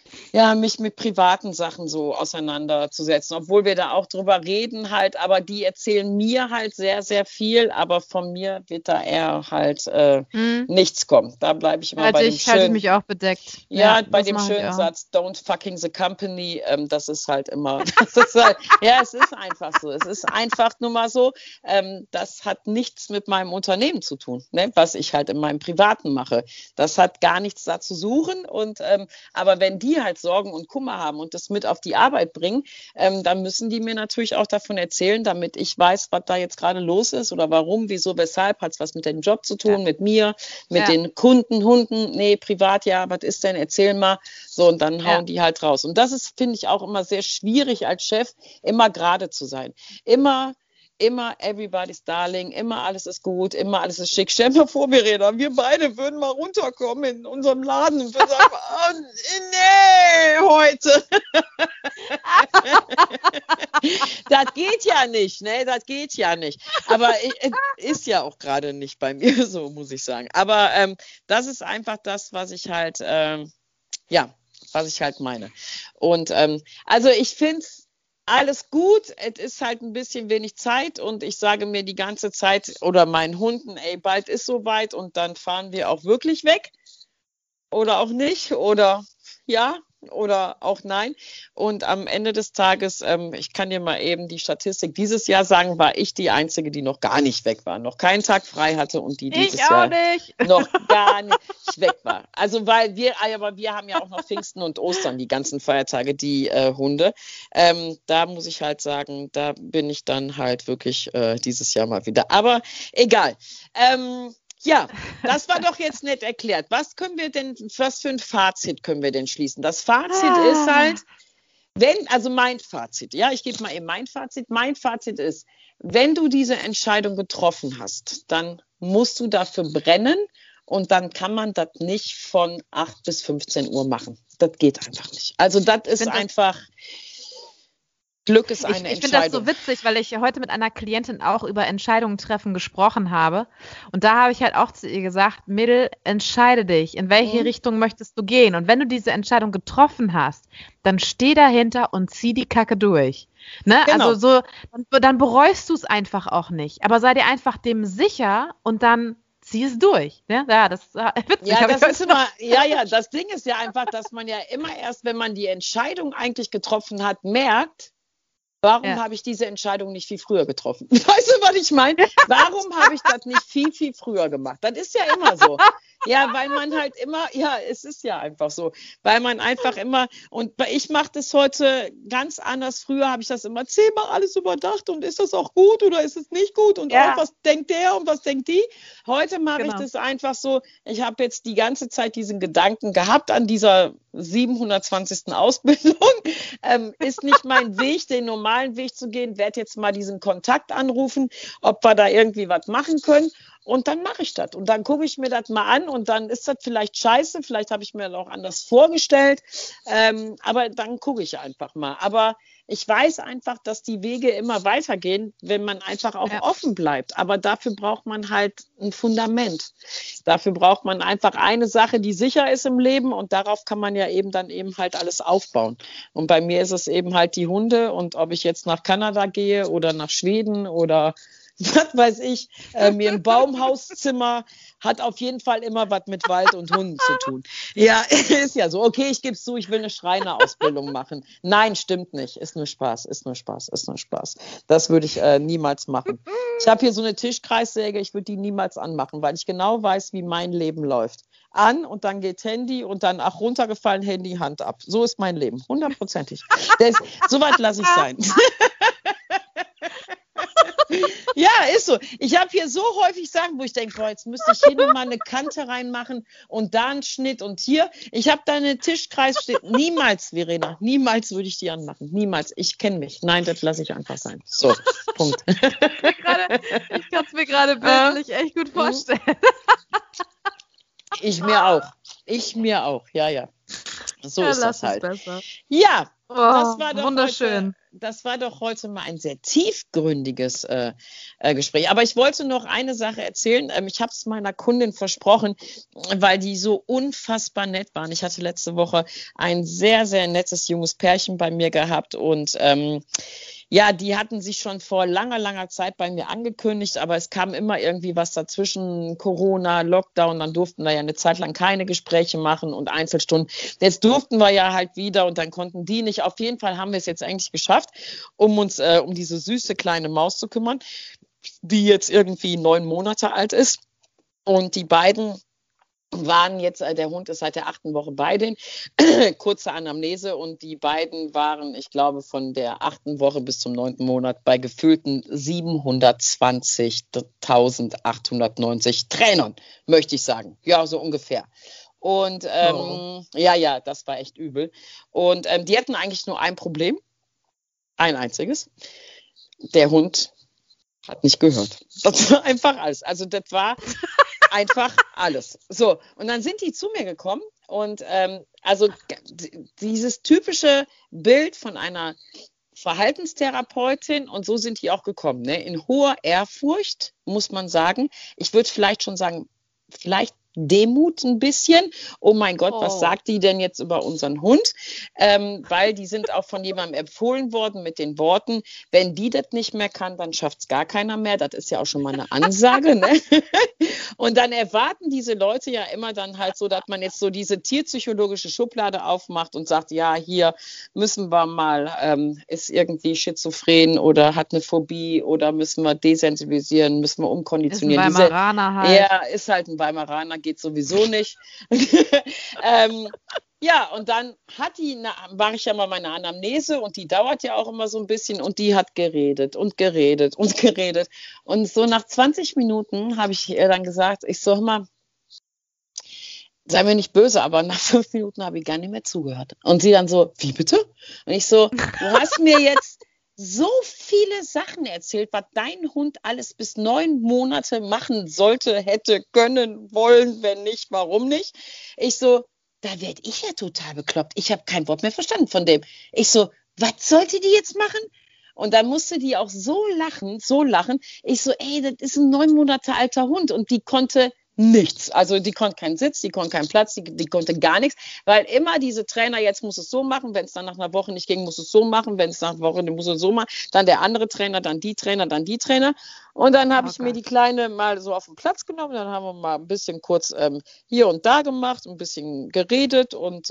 Speaker 2: ja, mich mit privaten Sachen so auseinanderzusetzen, obwohl wir da auch drüber reden halt, aber die erzählen mir halt sehr, sehr viel, aber von mir wird da eher halt nichts kommen. Da bleibe ich immer bei dem schönen...
Speaker 3: Halte ich mich auch bedeckt.
Speaker 2: Ja, bei dem schönen Satz, don't fucking the company, das ist halt immer, es ist einfach so. Es ist einfach nur mal so, das hat nichts mit meinem Unternehmen zu tun, ne, was ich halt in meinem Privaten mache. Das hat gar nichts da zu suchen und aber wenn die halt Sorgen und Kummer haben und das mit auf die Arbeit bringen, dann müssen die mir natürlich auch davon erzählen, damit ich weiß, was da jetzt gerade los ist oder warum, wieso, weshalb, hat es was mit dem Job zu tun, mit mir, mit den Kunden, Hunden, nee, privat, ja, was ist denn, erzähl mal, so, und dann hauen die halt raus. Und das ist, finde ich, auch immer sehr schwierig als Chef, immer gerade zu sein. Immer everybody's darling, immer alles ist gut, immer alles ist schick. Stell dir vor, Verena, wir beide würden mal runterkommen in unserem Laden und würden sagen, oh, nee, heute. Das geht ja nicht, ne? Das geht ja nicht. Aber ist ja auch gerade nicht bei mir so, muss ich sagen. Aber das ist einfach das, was ich halt, was ich halt meine. Und also ich finde es alles gut, es ist halt ein bisschen wenig Zeit und ich sage mir die ganze Zeit oder meinen Hunden, ey, bald ist soweit und dann fahren wir auch wirklich weg oder auch nicht oder ja oder auch nein. Und am Ende des Tages, ich kann dir mal eben die Statistik dieses Jahr sagen, war ich die Einzige, die noch gar nicht weg war, noch keinen Tag frei hatte und die dieses Jahr noch gar nicht weg war. Also weil wir haben ja auch noch Pfingsten und Ostern, die ganzen Feiertage, die Hunde. Da muss ich halt sagen, da bin ich dann halt wirklich dieses Jahr mal wieder. Aber egal. Ja, das war doch jetzt nett erklärt. Was für ein Fazit können wir denn schließen? Das Fazit ist halt, mein Fazit, ja, ich gebe mal eben mein Fazit. Mein Fazit ist, wenn du diese Entscheidung getroffen hast, dann musst du dafür brennen und dann kann man das nicht von 8 bis 15 Uhr machen. Das geht einfach nicht. Also das ist einfach... Glück ist eine Entscheidung.
Speaker 3: Ich finde das so witzig, weil ich heute mit einer Klientin auch über Entscheidungen treffen gesprochen habe. Und da habe ich halt auch zu ihr gesagt, Mädel, entscheide dich, in welche Richtung möchtest du gehen. Und wenn du diese Entscheidung getroffen hast, dann steh dahinter und zieh die Kacke durch. Ne? Genau. Also dann bereust du es einfach auch nicht. Aber sei dir einfach dem sicher und dann zieh es durch. Ne? Ja, das ist witzig.
Speaker 2: Das Ding ist ja einfach, dass man ja immer erst, wenn man die Entscheidung eigentlich getroffen hat, merkt, warum habe ich diese Entscheidung nicht viel früher getroffen? Weißt du, was ich meine? Warum habe ich das nicht viel, viel früher gemacht? Das ist ja immer so. Ja, weil man halt immer, es ist ja einfach so, weil man einfach immer, und ich mache das heute ganz anders. Früher habe ich das immer 10-mal alles überdacht und ist das auch gut oder ist es nicht gut und auch, was denkt der und was denkt die? Heute mache ich das einfach so, ich habe jetzt die ganze Zeit diesen Gedanken gehabt an dieser 720. Ausbildung, ist nicht mein Weg, den normalen Weg zu gehen, werde jetzt mal diesen Kontakt anrufen, ob wir da irgendwie was machen können. Und dann mache ich das. Und dann gucke ich mir das mal an und dann ist das vielleicht scheiße. Vielleicht habe ich mir das auch anders vorgestellt. Aber dann gucke ich einfach mal. Aber ich weiß einfach, dass die Wege immer weitergehen, wenn man einfach auch offen bleibt. Aber dafür braucht man halt ein Fundament. Dafür braucht man einfach eine Sache, die sicher ist im Leben. Und darauf kann man ja dann halt alles aufbauen. Und bei mir ist es eben halt die Hunde. Und ob ich jetzt nach Kanada gehe oder nach Schweden oder was weiß ich, mir ein Baumhauszimmer hat auf jeden Fall immer was mit Wald und Hunden zu tun. Ja, ist ja so. Okay, ich gebe es zu, ich will eine Schreinerausbildung machen. Nein, stimmt nicht. Ist nur Spaß. Das würde ich niemals machen. Ich habe hier so eine Tischkreissäge, ich würde die niemals anmachen, weil ich genau weiß, wie mein Leben läuft. An und dann geht Handy und dann, runtergefallen, Handy, Hand ab. So ist mein Leben, 100%. So weit lasse ich sein. Ja, ist so. Ich habe hier so häufig Sachen, wo ich denke, jetzt müsste ich hier nochmal eine Kante reinmachen und da einen Schnitt und hier. Ich habe da eine Tischkreis. Niemals, Verena, niemals würde ich die anmachen. Niemals. Ich kenne mich. Nein, das lasse ich einfach sein. So, Punkt.
Speaker 3: Ich kann es mir gerade bildlich echt gut vorstellen.
Speaker 2: Ich mir auch. Ja. So ist das halt.
Speaker 3: Besser.
Speaker 2: Ja,
Speaker 3: das war doch wunderschön.
Speaker 2: Das war doch heute mal ein sehr tiefgründiges Gespräch. Aber ich wollte noch eine Sache erzählen. Ich habe es meiner Kundin versprochen, weil die so unfassbar nett waren. Ich hatte letzte Woche ein sehr, sehr nettes junges Pärchen bei mir gehabt und ja, die hatten sich schon vor langer, langer Zeit bei mir angekündigt, aber es kam immer irgendwie was dazwischen, Corona, Lockdown, dann durften wir ja eine Zeit lang keine Gespräche machen und Einzelstunden. Jetzt durften wir ja halt wieder und dann konnten die nicht. Auf jeden Fall haben wir es jetzt eigentlich geschafft, um uns um diese süße kleine Maus zu kümmern, die jetzt irgendwie 9 Monate alt ist. Und die beiden waren jetzt, der Hund ist seit der 8. Woche bei denen, kurze Anamnese und die beiden waren, ich glaube, von der 8. Woche bis zum 9. Monat bei gefühlten 720.890 Trainern, möchte ich sagen. Ja, so ungefähr. Und ja, das war echt übel. Und die hatten eigentlich nur ein Problem, ein einziges. Der Hund hat nicht gehört. Das war einfach alles. Also das war einfach alles. So, und dann sind die zu mir gekommen und also dieses typische Bild von einer Verhaltenstherapeutin und so sind die auch gekommen, ne? In hoher Ehrfurcht, muss man sagen. Ich würde vielleicht schon sagen, vielleicht Demut ein bisschen. Oh mein Gott, was sagt die denn jetzt über unseren Hund? Weil die sind auch von jemandem empfohlen worden mit den Worten, wenn die das nicht mehr kann, dann schafft es gar keiner mehr. Das ist ja auch schon mal eine Ansage. Ne? Und dann erwarten diese Leute ja immer dann halt so, dass man jetzt so diese tierpsychologische Schublade aufmacht und sagt, ja, hier müssen wir mal, ist irgendwie schizophren oder hat eine Phobie oder müssen wir desensibilisieren, müssen wir umkonditionieren.
Speaker 3: Ist ein Weimaraner halt.
Speaker 2: Ja, ist halt ein Weimaraner, geht sowieso nicht. Ja, und dann mache ich ja mal meine Anamnese und die dauert ja auch immer so ein bisschen und die hat geredet und geredet und geredet. Und so nach 20 Minuten habe ich ihr dann gesagt, ich so, hör mal, sei mir nicht böse, aber nach 5 Minuten habe ich gar nicht mehr zugehört. Und sie dann so, wie bitte? Und ich so, du hast mir jetzt so viele Sachen erzählt, was dein Hund alles bis 9 Monate machen sollte, hätte, können, wollen, wenn nicht, warum nicht? Ich so, da werde ich ja total bekloppt. Ich habe kein Wort mehr verstanden von dem. Ich so, was sollte die jetzt machen? Und dann musste die auch so lachen. Ich so, ey, das ist ein 9 Monate alter Hund und die konnte nichts. Also die konnte keinen Sitz, die konnte keinen Platz, die konnte gar nichts, weil immer diese Trainer, jetzt muss es so machen, wenn es dann nach einer Woche nicht ging, muss es so machen, wenn es nach einer Woche nicht, muss es so machen, dann der andere Trainer, dann die Trainer, dann die Trainer. Und dann habe ich mir die Kleine mal so auf den Platz genommen, dann haben wir mal ein bisschen kurz hier und da gemacht, ein bisschen geredet und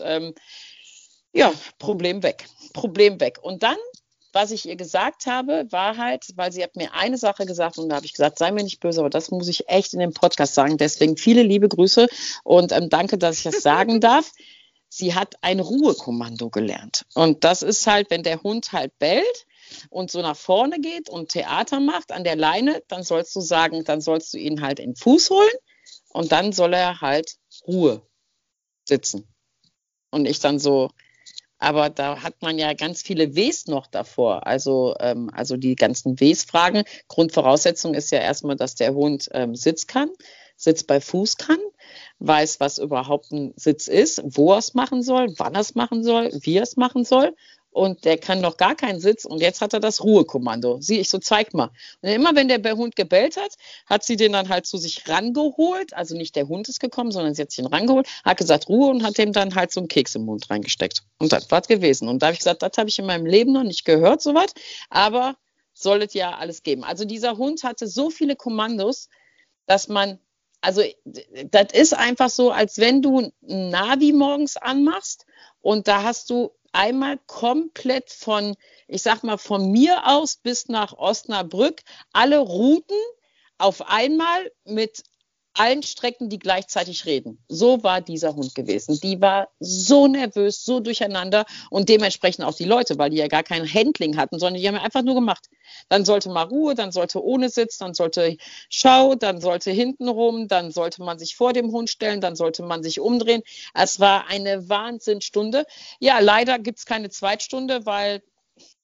Speaker 2: ja, Problem weg. Und dann, was ich ihr gesagt habe, war halt, weil sie hat mir eine Sache gesagt und da habe ich gesagt, sei mir nicht böse, aber das muss ich echt in dem Podcast sagen. Deswegen viele liebe Grüße und danke, dass ich das sagen darf. Sie hat ein Ruhekommando gelernt. Und das ist halt, wenn der Hund halt bellt und so nach vorne geht und Theater macht an der Leine, dann sollst du sagen, dann sollst du ihn halt in den Fuß holen und dann soll er halt Ruhe sitzen. Und ich dann so, aber da hat man ja ganz viele Ws noch davor. Also die ganzen Ws-Fragen. Grundvoraussetzung ist ja erstmal, dass der Hund Sitz bei Fuß kann, weiß, was überhaupt ein Sitz ist, wo er es machen soll, wann er es machen soll, wie er es machen soll. Und der kann noch gar keinen Sitz und jetzt hat er das Ruhekommando. Ich so, zeig mal. Und immer wenn der Hund gebellt hat, hat sie den dann halt zu sich rangeholt. Also nicht der Hund ist gekommen, sondern sie hat sich ihn rangeholt, hat gesagt Ruhe und hat dem dann halt so einen Keks im Mund reingesteckt. Und das war's gewesen. Und da habe ich gesagt, das habe ich in meinem Leben noch nicht gehört, sowas. Aber soll es ja alles geben. Also dieser Hund hatte so viele Kommandos, dass man, also das ist einfach so, als wenn du ein Navi morgens anmachst und da hast du einmal komplett von, ich sag mal, von mir aus bis nach Osnabrück alle Routen auf einmal mit allen Strecken, die gleichzeitig reden. So war dieser Hund gewesen. Die war so nervös, so durcheinander und dementsprechend auch die Leute, weil die ja gar kein Handling hatten, sondern die haben einfach nur gemacht. Dann sollte mal Ruhe, dann sollte ohne Sitz, dann sollte Schau, dann sollte hinten rum, dann sollte man sich vor dem Hund stellen, dann sollte man sich umdrehen. Es war eine Wahnsinnsstunde. Ja, leider gibt es keine Zweitstunde, weil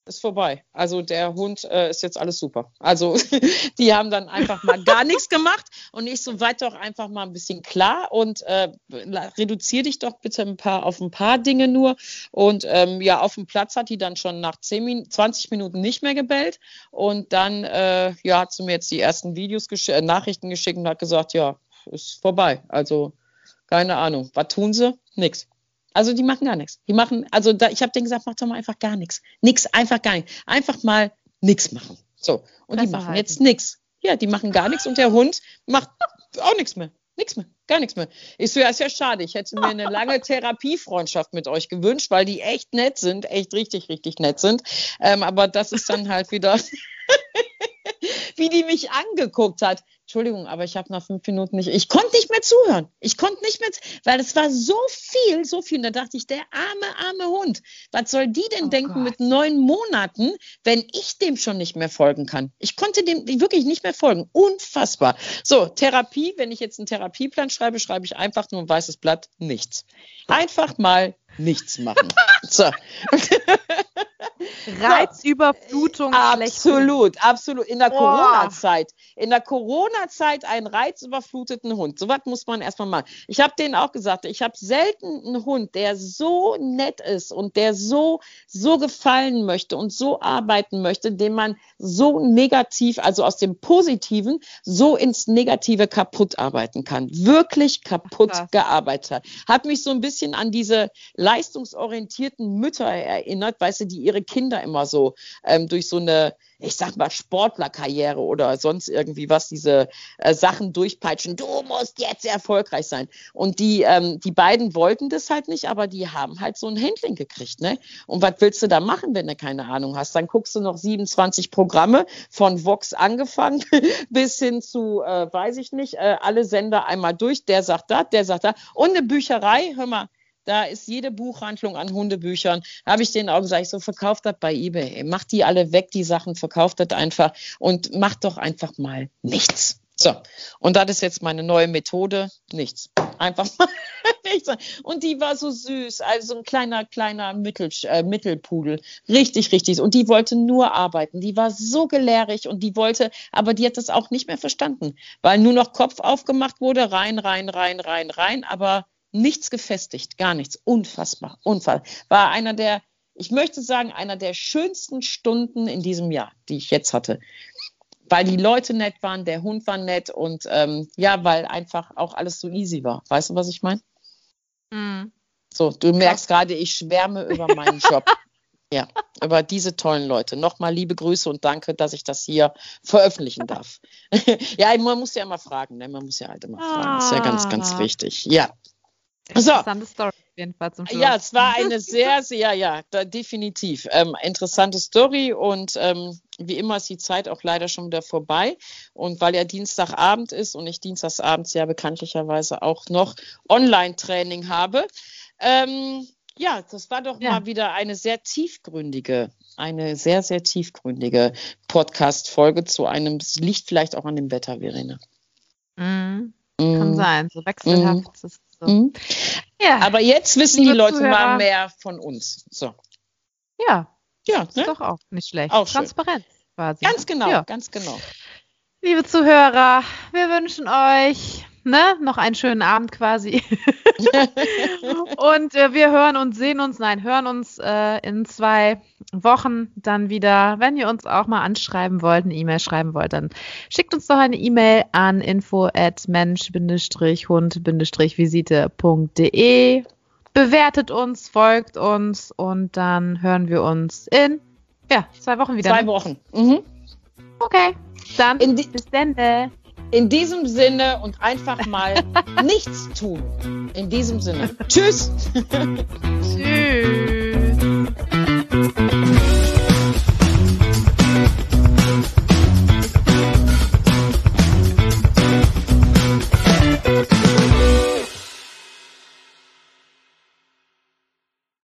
Speaker 2: ist vorbei. Also der Hund ist jetzt alles super. Also die haben dann einfach mal gar nichts gemacht und ich so weit doch einfach mal ein bisschen klar und reduziere dich doch bitte auf ein paar Dinge nur. Und auf dem Platz hat die dann schon nach 20 Minuten nicht mehr gebellt und dann hat sie mir jetzt die ersten Nachrichten geschickt und hat gesagt, ja, ist vorbei. Also keine Ahnung. Was tun sie? Nix. Also die machen gar nichts. Ich habe denen gesagt, mach doch mal einfach gar nichts. Einfach gar nichts. Einfach mal nichts machen. So. Und die machen jetzt nichts. Ja, die machen gar nichts und der Hund macht auch nichts mehr. Nichts mehr. Gar nichts mehr. Ich so, ja, ist ja schade. Ich hätte mir eine lange Therapiefreundschaft mit euch gewünscht, weil die echt nett sind, echt richtig, richtig nett sind. Aber das ist dann halt wieder, wie die mich angeguckt hat. Entschuldigung, aber ich habe nach 5 Minuten ich konnte nicht mehr zuhören. Weil es war so viel. Und da dachte ich, der arme Hund, was soll die denn denken mit 9 Monaten, wenn ich dem schon nicht mehr folgen kann? Ich konnte dem wirklich nicht mehr folgen. Unfassbar. So, Therapie, wenn ich jetzt einen Therapieplan schreibe ich einfach nur ein weißes Blatt, nichts. Einfach mal nichts machen. So.
Speaker 3: Reizüberflutung.
Speaker 2: Absolut. In der Corona-Zeit einen reizüberfluteten Hund. So was muss man erstmal machen. Ich habe denen auch gesagt, ich habe selten einen Hund, der so nett ist und der so gefallen möchte und so arbeiten möchte, den man so negativ, also aus dem Positiven, so ins Negative kaputt arbeiten kann. Wirklich kaputt gearbeitet hat. Hat mich so ein bisschen an diese leistungsorientierten Mütter erinnert, weißt du, die ihre Kinder immer so durch so eine, ich sag mal, Sportlerkarriere oder sonst irgendwie was, diese Sachen durchpeitschen. Du musst jetzt erfolgreich sein. Und die beiden wollten das halt nicht, aber die haben halt so ein Handling gekriegt, ne? Und was willst du da machen, wenn du keine Ahnung hast? Dann guckst du noch 27 Programme, von Vox angefangen bis hin zu, weiß ich nicht, alle Sender einmal durch. Der sagt das. Und eine Bücherei, hör mal, da ist jede Buchhandlung an Hundebüchern. Habe ich denen auch gesagt, ich so, verkauft das bei eBay. Macht die alle weg, die Sachen, verkauft das einfach und macht doch einfach mal nichts. So, und das ist jetzt meine neue Methode, nichts. Einfach mal nichts. Und die war so süß, also ein kleiner Mittelpudel. Richtig, richtig. Und die wollte nur arbeiten. Die war so gelehrig und aber die hat das auch nicht mehr verstanden, weil nur noch Kopf aufgemacht wurde, rein, aber nichts gefestigt, gar nichts. Unfassbar. War einer der schönsten Stunden in diesem Jahr, die ich jetzt hatte. Weil die Leute nett waren, der Hund war nett und weil einfach auch alles so easy war. Weißt du, was ich meine? Mhm. So, du merkst gerade, ich schwärme über meinen Job. Ja, über diese tollen Leute. Nochmal liebe Grüße und danke, dass ich das hier veröffentlichen darf. Ja, man muss ja immer fragen, ne? Man muss ja halt immer fragen. Das ist ja ganz, ganz wichtig. Ja.
Speaker 3: Interessante Story auf jeden Fall zum Schluss.
Speaker 2: Ja, es war eine sehr, sehr, definitiv interessante Story und wie immer ist die Zeit auch leider schon wieder vorbei und weil ja Dienstagabend ist und ich dienstagsabends ja bekanntlicherweise auch noch Online-Training habe, das war doch mal wieder eine sehr, sehr tiefgründige Podcast-Folge zu einem, es liegt vielleicht auch an dem Wetter, Verena.
Speaker 3: Kann sein, so wechselhaft ist es. So.
Speaker 2: Ja. Aber jetzt wissen die Leute mal mehr von uns. So.
Speaker 3: Ja, ist doch auch nicht schlecht.
Speaker 2: Auch
Speaker 3: Transparenz quasi.
Speaker 2: Ganz genau.
Speaker 3: Liebe Zuhörer, wir wünschen euch noch einen schönen Abend quasi. Und wir hören uns in 2 Wochen dann wieder. Wenn ihr uns auch mal anschreiben wollt, eine E-Mail schreiben wollt, dann schickt uns doch eine E-Mail an info@mensch-hund-visite.de. Bewertet uns, folgt uns und dann hören wir uns in 2 Wochen wieder.
Speaker 2: 2 Wochen. Mhm.
Speaker 3: Okay, dann bis dann.
Speaker 2: In diesem Sinne und einfach mal nichts tun. In diesem Sinne. Tschüss.
Speaker 3: Tschüss.